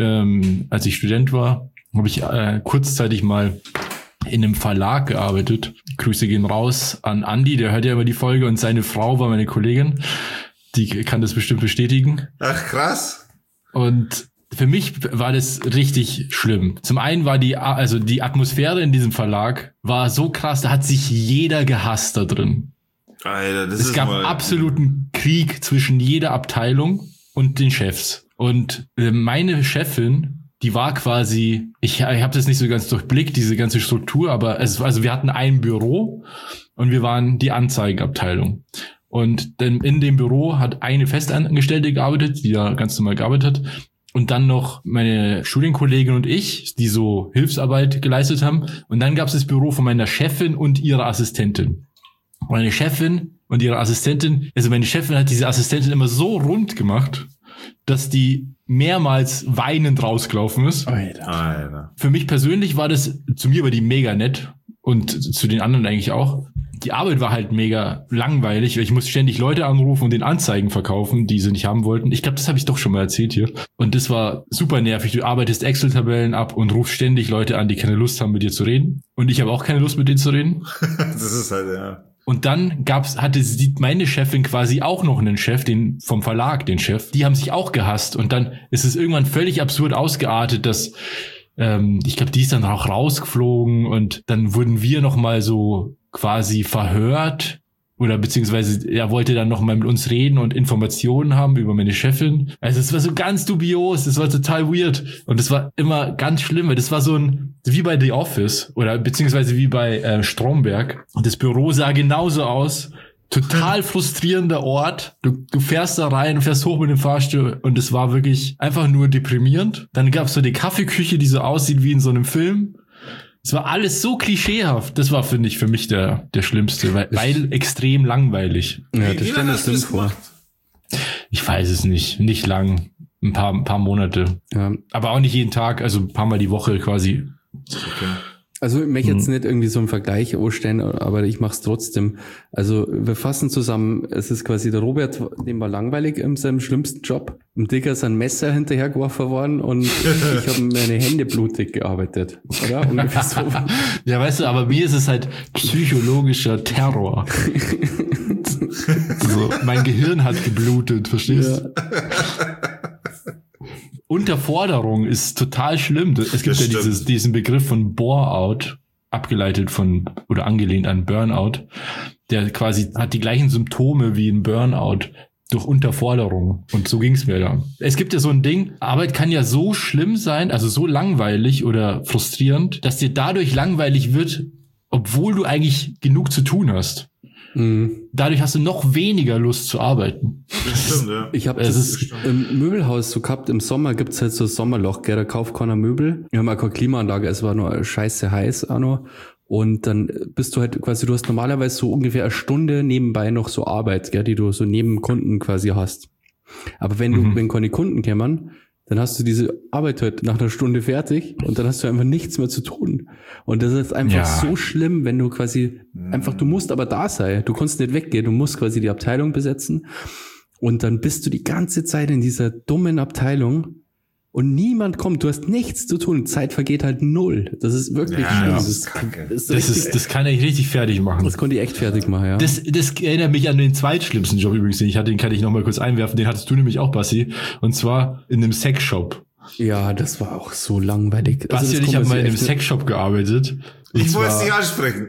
als ich Student war, habe ich kurzzeitig mal in einem Verlag gearbeitet. Grüße gehen raus an Andi, der hört ja immer die Folge, und seine Frau war meine Kollegin. Die kann das bestimmt bestätigen. Ach, krass. Und für mich war das richtig schlimm. Zum einen war die Atmosphäre in diesem Verlag war so krass, da hat sich jeder gehasst da drin. Alter, es gab absoluten Krieg zwischen jeder Abteilung und den Chefs. Und meine Chefin, die war quasi, ich habe das nicht so ganz durchblickt, diese ganze Struktur, aber wir hatten ein Büro und wir waren die Anzeigenabteilung. Und dann in dem Büro hat eine Festangestellte gearbeitet, die da ganz normal gearbeitet hat. Und dann noch meine Studienkollegin und ich, die so Hilfsarbeit geleistet haben. Und dann gab es das Büro von meiner Chefin und ihrer Assistentin. Meine Chefin und ihre Assistentin, also meine Chefin hat diese Assistentin immer so rund gemacht, dass die mehrmals weinend rausgelaufen ist. Alter. Für mich persönlich war das, zu mir war die mega nett und zu den anderen eigentlich auch. Die Arbeit war halt mega langweilig. Ich musste ständig Leute anrufen und den Anzeigen verkaufen, die sie nicht haben wollten. Ich glaube, das habe ich doch schon mal erzählt hier. Und das war super nervig. Du arbeitest Excel-Tabellen ab und rufst ständig Leute an, die keine Lust haben, mit dir zu reden. Und ich habe auch keine Lust, mit denen zu reden. Das ist halt, ja. Und dann hatte meine Chefin quasi auch noch einen Chef, vom Verlag, den Chef. Die haben sich auch gehasst. Und dann ist es irgendwann völlig absurd ausgeartet, dass ich glaube, die ist dann auch rausgeflogen und dann wurden wir noch mal so quasi verhört oder beziehungsweise er wollte dann noch mal mit uns reden und Informationen haben über meine Chefin. Also es war so ganz dubios, es war total weird und es war immer ganz schlimm, weil das war so wie bei The Office oder beziehungsweise wie bei Stromberg. Und das Büro sah genauso aus. Total frustrierender Ort. Du fährst da rein, du fährst hoch mit dem Fahrstuhl und es war wirklich einfach nur deprimierend. Dann gab es so die Kaffeeküche, die so aussieht wie in so einem Film. Es war alles so klischeehaft. Das war, finde ich, für mich der schlimmste, weil extrem langweilig. Ja, das stelle ich mir vor. Ich weiß es nicht. Nicht lang. Ein paar Monate. Ja. Aber auch nicht jeden Tag, also ein paar Mal die Woche quasi. Okay. Also ich möchte jetzt nicht irgendwie so einen Vergleich anstellen, aber ich mache es trotzdem. Also wir fassen zusammen, es ist quasi der Robert, dem war langweilig in seinem schlimmsten Job. Im Dicker ist ein Messer hinterhergeworfen worden und ich habe meine Hände blutig gearbeitet, oder? Ungefähr so. Ja, weißt du, aber mir ist es halt psychologischer Terror. So, mein Gehirn hat geblutet, verstehst du? Ja. Unterforderung ist total schlimm. Es gibt ja diesen Begriff von Bore-out, abgeleitet von oder angelehnt an Burnout, der quasi hat die gleichen Symptome wie ein Burnout durch Unterforderung. Und so ging es mir da. Es gibt ja so ein Ding, Arbeit kann ja so schlimm sein, also so langweilig oder frustrierend, dass dir dadurch langweilig wird, obwohl du eigentlich genug zu tun hast. Dadurch hast du noch weniger Lust zu arbeiten. Das stimmt, ja. Ich habe das im Möbelhaus so gehabt, im Sommer gibt's halt so ein Sommerloch, gell, da kauft keiner Möbel. Wir haben auch keine Klimaanlage, es war nur scheiße heiß auch noch. Und dann bist du halt quasi, du hast normalerweise so ungefähr eine Stunde nebenbei noch so Arbeit, gell, die du so neben Kunden quasi hast. Aber wenn keine Kunden kämen, dann hast du diese Arbeit halt nach einer Stunde fertig und dann hast du einfach nichts mehr zu tun. Und das ist einfach so schlimm, wenn du quasi einfach, du musst aber da sein. Du kannst nicht weggehen, du musst quasi die Abteilung besetzen. Und dann bist du die ganze Zeit in dieser dummen Abteilung und niemand kommt. Du hast nichts zu tun. Zeit vergeht halt null. Das ist wirklich schlimm. Das ist kacke. Das kann ich richtig fertig machen. Das konnte ich echt fertig machen, ja. Das erinnert mich an den zweitschlimmsten Job übrigens, den ich hatte. Den kann ich noch mal kurz einwerfen. Den hattest du nämlich auch, Basti. Und zwar in einem Sexshop. Ja, das war auch so langweilig. Basti und ich haben mal in einem Sexshop gearbeitet. Ich wollte es nicht ansprechen.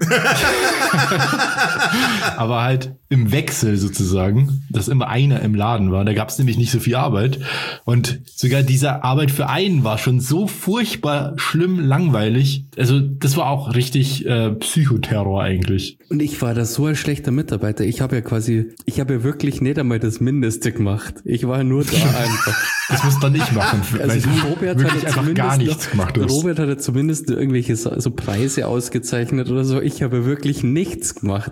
Aber halt im Wechsel sozusagen, dass immer einer im Laden war. Da gab es nämlich nicht so viel Arbeit. Und sogar diese Arbeit für einen war schon so furchtbar schlimm, langweilig. Also das war auch richtig Psychoterror eigentlich. Und ich war da so ein schlechter Mitarbeiter. Ich habe ja wirklich nicht einmal das Mindeste gemacht. Ich war nur da einfach. Das musst du nicht machen, weil also du Robert wirklich einfach gar nichts gemacht hast. Robert hatte zumindest irgendwelche so Preise ausgezeichnet oder so. Ich habe wirklich nichts gemacht.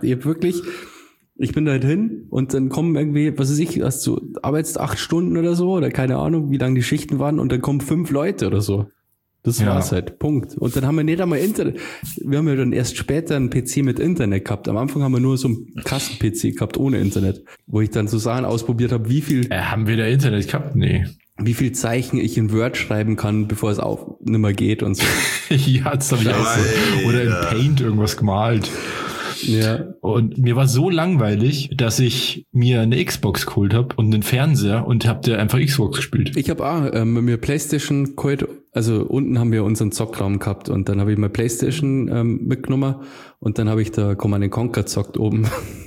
Ich bin da halt hin und dann kommen irgendwie, was weiß ich, du arbeitest 8 Stunden oder so oder keine Ahnung, wie lange die Schichten waren und dann kommen 5 Leute oder so. Das war's halt. Punkt. Und dann haben wir nicht einmal Internet. Wir haben ja dann erst später einen PC mit Internet gehabt. Am Anfang haben wir nur so einen Kasten-PC gehabt ohne Internet, wo ich dann so Sachen ausprobiert habe, wie viel... haben wir da Internet gehabt? Nee. Wie viel Zeichen ich in Word schreiben kann, bevor es auch nimmer geht und so. Ja, das habe ich auch so. Oder in Paint irgendwas gemalt. Ja. Und mir war so langweilig, dass ich mir eine Xbox geholt habe und einen Fernseher und habe da einfach Xbox gespielt. Ich habe auch mir PlayStation geholt, also unten haben wir unseren Zockraum gehabt und dann habe ich mal PlayStation mitgenommen und dann habe ich da Command & Conquer gezockt oben.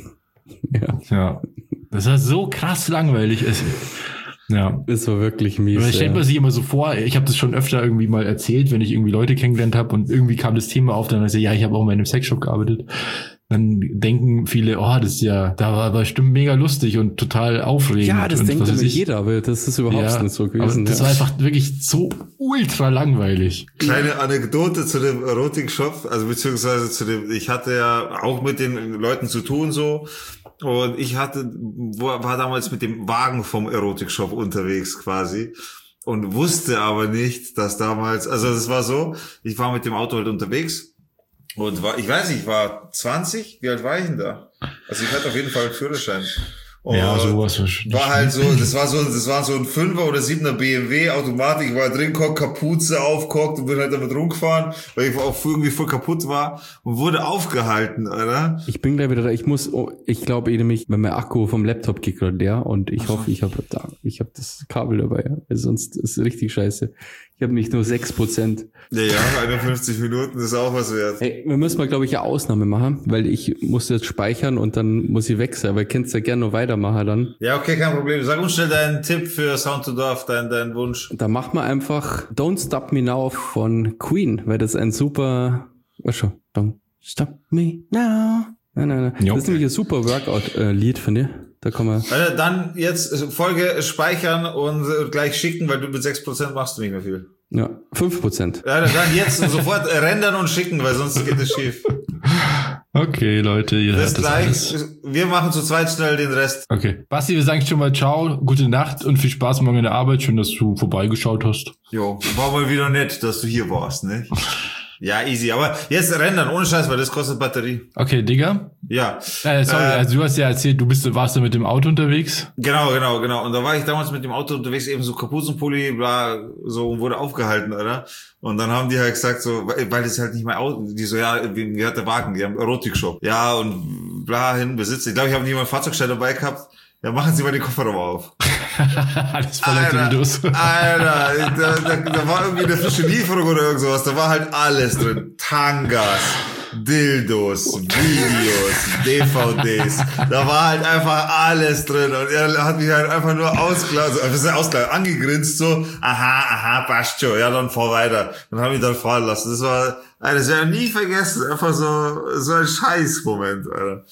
Ja. Das war so krass langweilig. Ja. Das war wirklich mies. Aber stellt man sich immer so vor, ich habe das schon öfter irgendwie mal erzählt, wenn ich irgendwie Leute kennengelernt habe und irgendwie kam das Thema auf, dann habe ich gesagt, ja, ich habe auch mal in einem Sexshop gearbeitet. Dann denken viele, da war bestimmt mega lustig und total aufregend. Ja, das denkt immer jeder, aber das ist überhaupt nicht so gewesen. Aber das war einfach wirklich so ultra langweilig. Kleine Anekdote zu dem Erotik-Shop, also beziehungsweise ich hatte ja auch mit den Leuten zu tun so. Und ich war damals mit dem Wagen vom Erotik-Shop unterwegs quasi und wusste aber nicht, dass damals, also es war so, ich war mit dem Auto halt unterwegs und ich war 20, wie alt war ich denn da? Also ich hatte auf jeden Fall einen Führerschein. Und ja, sowas war halt so, das war so ein 5er oder 7er BMW Automatik, war drin, Kapuze aufgehockt und bin halt damit rumgefahren, weil ich auch irgendwie voll kaputt war und wurde aufgehalten, oder? Ich bin gleich wieder da. Ich glaube nämlich, wenn mein Akku vom Laptop geht gerade leer und ich hoffe, ich habe das Kabel dabei, weil sonst ist es richtig scheiße. Ich habe nicht nur 6%. Ja, 51 Minuten ist auch was wert. Hey, wir müssen mal, glaube ich, eine Ausnahme machen, weil ich muss jetzt speichern und dann muss ich weg sein, weil kannst ja gerne noch weitermachen dann. Ja, okay, kein Problem. Sag uns schnell deinen Tipp für Sound to Dorf, deinen Wunsch. Da machen wir einfach Don't Stop Me Now von Queen, weil das ein super... Don't Stop Me Now. Nein. Das ist nämlich ein super Workout-Lied, finde ich. Da kann man. Also dann jetzt Folge speichern und gleich schicken, weil du mit 6% machst du nicht mehr viel. Ja, 5%. Ja, dann jetzt sofort rendern und schicken, weil sonst geht es schief. Okay, Leute, ihr hört das gleich. Alles. Wir machen zu zweit schnell den Rest. Okay. Basti, wir sagen schon mal ciao, gute Nacht und viel Spaß morgen in der Arbeit. Schön, dass du vorbeigeschaut hast. Jo, war mal wieder nett, dass du hier warst, ne? Ja, easy. Aber jetzt rendern, ohne Scheiß, weil das kostet Batterie. Okay, Digga. Ja. Sorry, also du hast ja erzählt, warst da mit dem Auto unterwegs? Genau. Und da war ich damals mit dem Auto unterwegs, eben so Kapuzenpulli, bla, so, und wurde aufgehalten, oder? Und dann haben die halt gesagt, so, weil das halt nicht mein Auto, die so, ja, wie hat der Wagen, die haben Erotik-Shop. Ja, und bla, hin, Besitz. Ich glaube, ich habe nicht mal einen Fahrzeugschein dabei gehabt. Ja, machen Sie mal den Kofferraum auf. Alles voller Dildos. Alter, da war irgendwie eine frische Lieferung oder irgend sowas. Da war halt alles drin. Tangas, Dildos, Videos, DVDs. Da war halt einfach alles drin. Und er hat mich halt einfach nur angegrinst so. Aha, passt schon. Ja, dann fahr weiter. Dann haben wir dann fahren lassen. Das werde ich nie vergessen. Einfach so ein Scheißmoment, Alter.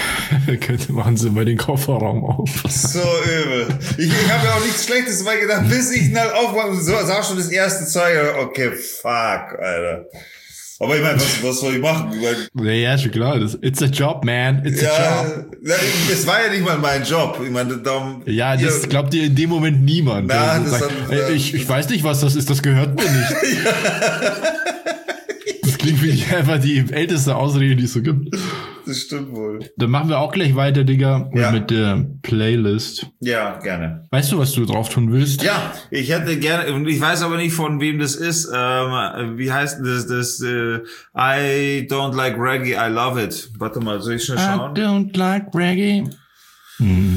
Machen Sie mal den Kofferraum auf. So übel. Ich habe ja auch nichts Schlechtes dabei gedacht, bis ich ihn halt aufmache und so, sah schon das erste Zeug. Okay, fuck, Alter. Aber ich meine, was soll ich machen? Ja, schon klar. It's a job, man. It's a job. Das war ja nicht mal mein Job. Ich meine, ja, das glaubt dir in dem Moment niemand. Na, also das sagt, ich weiß nicht, was das ist. Das gehört mir nicht. Das klingt wie einfach die älteste Ausrede, die es so gibt. Das stimmt wohl. Dann machen wir auch gleich weiter, Digga, mit der Playlist. Ja, gerne. Weißt du, was du drauf tun willst? Ja, ich hätte gerne, ich weiß aber nicht, von wem das ist. Wie heißt das? I don't like Reggae, I love it. Warte mal, soll ich schon schauen? I don't like Reggae.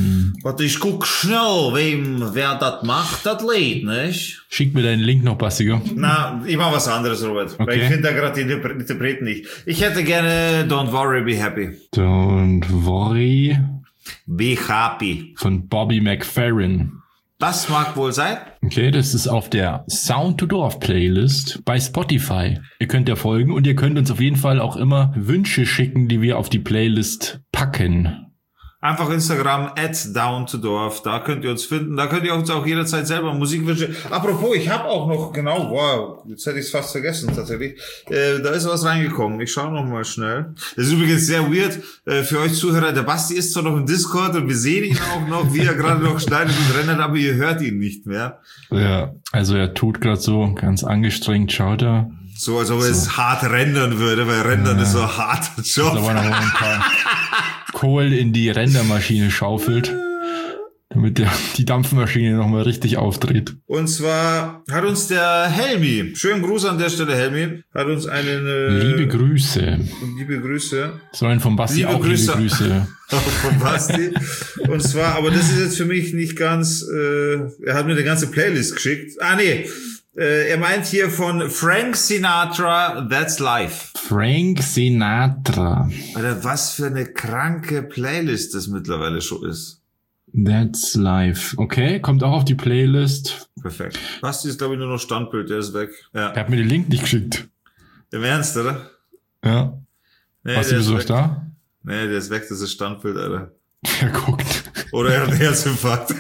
Warte, ich guck schnell, wer das macht, das Lied, nicht? Schick mir deinen Link noch, Bastiger. Na, ich mach was anderes, Robert. Okay. Weil ich finde da gerade die Interpreten nicht. Ich hätte gerne Don't Worry, Be Happy. Don't Worry. Be Happy. Von Bobby McFerrin. Das mag wohl sein. Okay, das ist auf der Sound to Dorf Playlist bei Spotify. Ihr könnt ja folgen und ihr könnt uns auf jeden Fall auch immer Wünsche schicken, die wir auf die Playlist packen. Einfach Instagram @downtodorf, da könnt ihr uns finden, da könnt ihr uns auch jederzeit selber Musikwünsche. Apropos, ich habe auch noch, genau, wow, jetzt hätte ich es fast vergessen tatsächlich, da ist was reingekommen, ich schaue noch mal schnell. Das ist übrigens sehr weird, für euch Zuhörer, der Basti ist zwar noch im Discord und wir sehen ihn auch noch, wie er gerade noch schneidet und rendert, aber ihr hört ihn nicht mehr. Ja, also er tut gerade so, ganz angestrengt, schaut er. So, als ob er es hart rendern würde, weil rendern ist so ein harter Job. Aber noch ein paar Kohl in die Rendermaschine schaufelt, damit die Dampfmaschine nochmal richtig aufdreht. Und zwar hat uns der Helmi, schönen Gruß an der Stelle, Helmi, hat uns einen... Liebe Grüße. Liebe Grüße. Sollen vom Basti auch liebe Grüße. Vom Basti. Und zwar, aber das ist jetzt für mich nicht ganz... er hat mir eine ganze Playlist geschickt. Ah, nee. Er meint hier von Frank Sinatra, That's Life. Frank Sinatra. Alter, was für eine kranke Playlist das mittlerweile schon ist. That's Life. Okay, kommt auch auf die Playlist. Perfekt. Basti ist, glaube ich, nur noch Standbild, der ist weg. Ja. Er hat mir den Link nicht geschickt. Im Ernst, oder? Ja. Nee, Basti, bist du noch da? Nee, der ist weg, das ist Standbild, Alter. Er guckt. Oder er hat einen Herzinfarkt.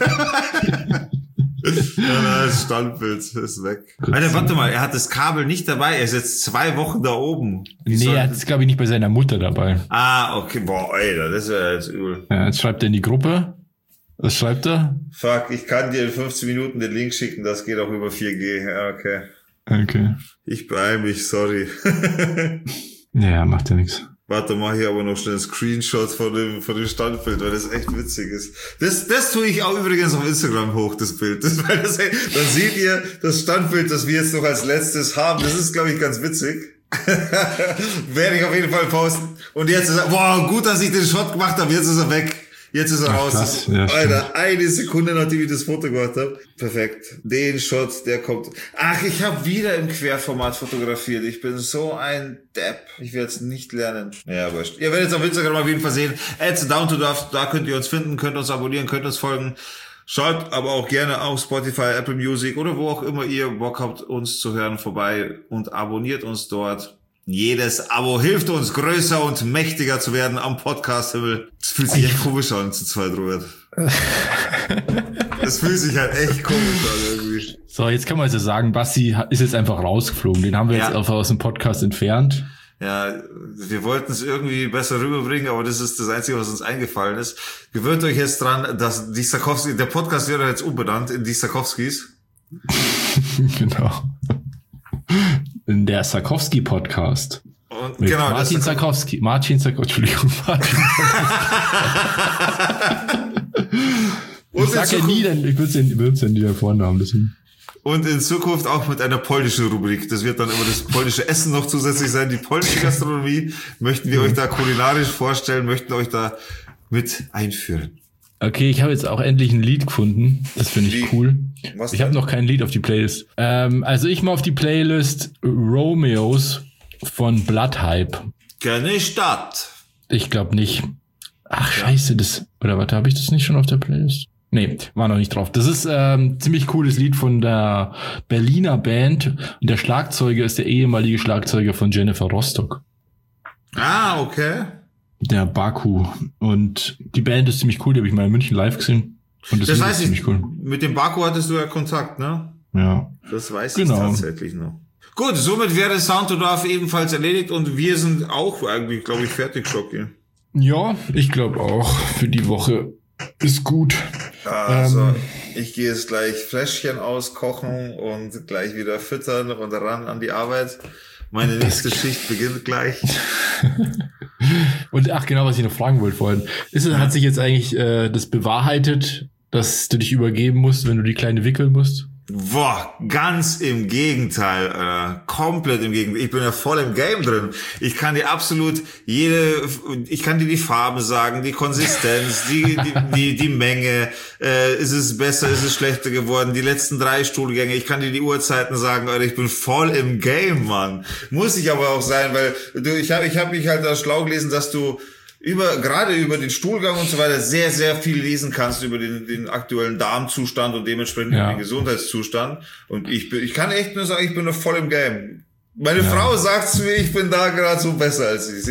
Ja, das Standbild ist weg. Alter, warte mal, er hat das Kabel nicht dabei, er ist jetzt 2 Wochen da oben. Er hat es, glaube ich, nicht bei seiner Mutter dabei. Ah, okay, boah, Alter, das wäre jetzt übel. Ja, jetzt schreibt er in die Gruppe. Was schreibt er? Fuck, ich kann dir in 15 Minuten den Link schicken, das geht auch über 4G. Ja, okay. Okay. Ich beeil mich, sorry. Ja, macht ja nichts. Warte, mach hier aber noch schnell einen Screenshot von dem Standbild, weil das echt witzig ist. Das tue ich auch übrigens auf Instagram hoch, das Bild. Dann seht ihr das Standbild, das wir jetzt noch als letztes haben. Das ist, glaube ich, ganz witzig. Werde ich auf jeden Fall posten. Und jetzt ist er, boah, gut, dass ich den Shot gemacht habe, jetzt ist er weg. Jetzt ist er raus. Krass, ja, Alter, eine Sekunde, nachdem ich das Foto gemacht habe. Perfekt. Den Shot, der kommt. Ach, ich habe wieder im Querformat fotografiert. Ich bin so ein Depp. Ich werde es nicht lernen. Ja, aber ihr werdet es auf Instagram auf jeden Fall sehen. @downtodorf, da könnt ihr uns finden, könnt uns abonnieren, könnt uns folgen. Schaut aber auch gerne auf Spotify, Apple Music oder wo auch immer ihr Bock habt, uns zu hören, vorbei und abonniert uns dort. Jedes Abo hilft uns, größer und mächtiger zu werden am Podcast-Himmel. Das fühlt sich echt komisch an zu zweit, Robert. Das fühlt sich halt echt komisch an irgendwie. So, jetzt kann man also sagen, Basti ist jetzt einfach rausgeflogen. Den haben wir jetzt einfach aus dem Podcast entfernt. Ja, wir wollten es irgendwie besser rüberbringen, aber das ist das Einzige, was uns eingefallen ist. Gewöhnt euch jetzt dran, dass die Sarkowski, der Podcast wird jetzt umbenannt in die Sarkowskis. Genau. In der Sarkowski-Podcast. Und mit genau, Martin Sarkowski. Entschuldigung, Martin Und ich sag ja nie, denn ich würde es ja nie der Vornamen wissen. Und in Zukunft auch mit einer polnischen Rubrik. Das wird dann immer das polnische Essen noch zusätzlich sein. Die polnische Gastronomie möchten wir euch da kulinarisch vorstellen, möchten euch da mit einführen. Okay, ich habe jetzt auch endlich ein Lied gefunden. Das finde ich cool. Ich habe noch kein Lied auf die Playlist. Also ich mal auf die Playlist Romeos von Bloodhype. Keine Stadt. Ich glaube nicht. Ach, scheiße, oder warte, habe ich das nicht schon auf der Playlist? Nee, war noch nicht drauf. Das ist ziemlich cooles Lied von der Berliner Band. Und der Schlagzeuger ist der ehemalige Schlagzeuger von Jennifer Rostock. Ah, okay. Der Baku. Und die Band ist ziemlich cool, die habe ich mal in München live gesehen. Und das weiß ich, ziemlich cool. Mit dem Baku hattest du ja Kontakt, ne? Ja. Das weiß ich tatsächlich noch. Gut, somit wäre Sound to Dorf ebenfalls erledigt und wir sind auch eigentlich, glaube ich, fertig, Schocki. Ja, ich glaube auch. Für die Woche ist gut. Also, ich gehe jetzt gleich Fläschchen auskochen und gleich wieder füttern und ran an die Arbeit. Meine nächste Schicht beginnt gleich. Und ach genau, was ich noch fragen wollte vorhin. Hat sich jetzt eigentlich das bewahrheitet, dass du dich übergeben musst, wenn du die Kleine wickeln musst? Boah, ganz im Gegenteil, komplett im Gegenteil. Ich bin ja voll im Game drin. Ich kann dir absolut ich kann dir die Farben sagen, die Konsistenz, die Menge, ist es besser, ist es schlechter geworden, die letzten 3 Stuhlgänge, ich kann dir die Uhrzeiten sagen, Alter, ich bin voll im Game, Mann. Muss ich aber auch sein, weil ich hab mich halt da schlau gelesen, dass du gerade über den Stuhlgang und so weiter sehr, sehr viel lesen kannst über den aktuellen Darmzustand und dementsprechend den Gesundheitszustand. Und ich kann echt nur sagen, ich bin noch voll im Game. Meine Frau sagt zu mir, ich bin da gerade so besser als sie.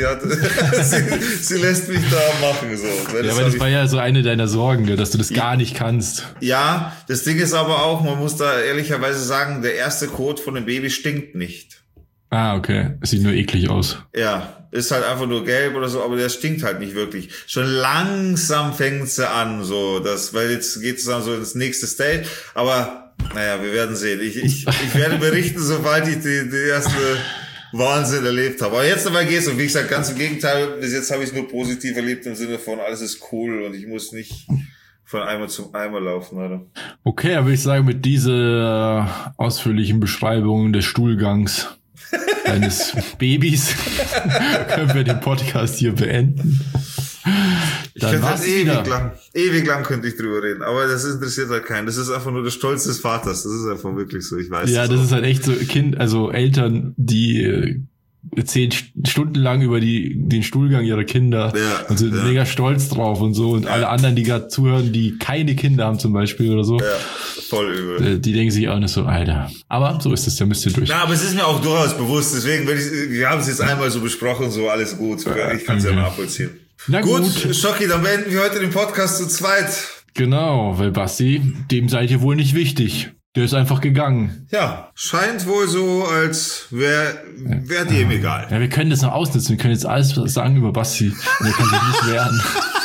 Sie lässt mich da machen, so. Aber das war ja so eine deiner Sorgen, dass du das gar nicht kannst. Ja, das Ding ist aber auch, man muss da ehrlicherweise sagen, der erste Kot von dem Baby stinkt nicht. Ah, okay. Sieht nur eklig aus. Ja, ist halt einfach nur gelb oder so, aber der stinkt halt nicht wirklich. Schon langsam fängt sie an, so, weil jetzt geht es dann so ins nächste Stage, aber, naja, wir werden sehen. Ich werde berichten, sobald ich die erste Wahnsinn erlebt habe. Aber jetzt dabei geht's, und wie gesagt, ganz im Gegenteil, bis jetzt habe ich es nur positiv erlebt im Sinne von, alles ist cool und ich muss nicht von Eimer zum Eimer laufen, oder? Okay, dann würde ich sagen, mit dieser ausführlichen Beschreibung des Stuhlgangs eines Babys können wir den Podcast hier beenden. Ich könnte halt ewig lang könnte ich drüber reden, aber das interessiert halt keinen. Das ist einfach nur der Stolz des Vaters. Das ist einfach wirklich so, ich weiß. Ja, das ist halt echt so Eltern, die 10 Stunden lang über den Stuhlgang ihrer Kinder und sind mega stolz drauf und so. Und alle anderen, die gerade zuhören, die keine Kinder haben zum Beispiel oder so. Ja, voll übel. Die denken sich auch nicht so, Alter. Aber so ist es, da müsst ihr durch. Na, aber es ist mir auch durchaus bewusst. Deswegen, wir haben es jetzt einmal so besprochen, so alles gut. Ich kann es ja nachvollziehen. Na gut, Schocki, dann beenden wir heute den Podcast zu zweit. Genau, weil Basti, dem seid ihr wohl nicht wichtig. Der ist einfach gegangen. Ja, scheint wohl so, als wäre dem egal. Ja, wir können das noch ausnutzen. Wir können jetzt alles sagen über Basti. Und er kann sich nicht wehren.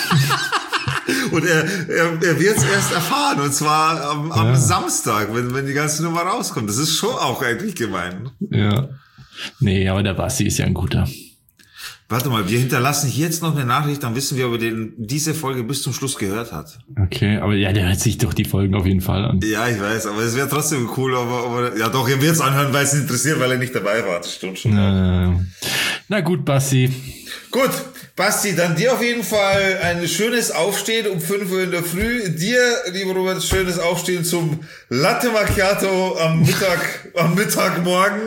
Und er wird es erst erfahren. Und zwar am Samstag, wenn die ganze Nummer rauskommt. Das ist schon auch eigentlich gemein. Ja. Nee, aber der Basti ist ja ein guter. Warte mal, wir hinterlassen jetzt noch eine Nachricht, dann wissen wir, ob er diese Folge bis zum Schluss gehört hat. Okay, aber ja, der hört sich doch die Folgen auf jeden Fall an. Ja, ich weiß, aber es wäre trotzdem cool, aber ja doch, er wird es anhören, weil es ihn interessiert, weil er nicht dabei war. Das stimmt schon. Na gut, Basti. Gut, Basti, dann dir auf jeden Fall ein schönes Aufstehen um 5 Uhr in der Früh. Dir, lieber Robert, schönes Aufstehen zum Latte Macchiato am Mittagmorgen.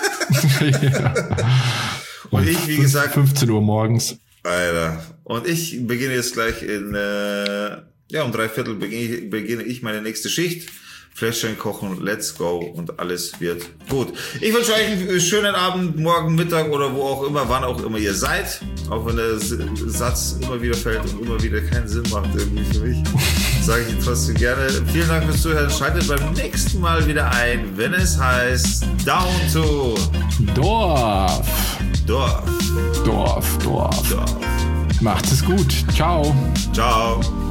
Ja. Und ich, wie gesagt... 15 Uhr morgens. Alter. Und ich beginne jetzt gleich um 3/4 beginne ich meine nächste Schicht. Fläschchen kochen, let's go und alles wird gut. Ich wünsche euch einen schönen Abend, morgen, Mittag oder wo auch immer, wann auch immer ihr seid. Auch wenn der Satz immer wieder fällt und immer wieder keinen Sinn macht irgendwie für mich, sage ich trotzdem gerne. Vielen Dank fürs Zuhören. Schaltet beim nächsten Mal wieder ein, wenn es heißt Down to Dorf. Macht es gut. Ciao. Ciao.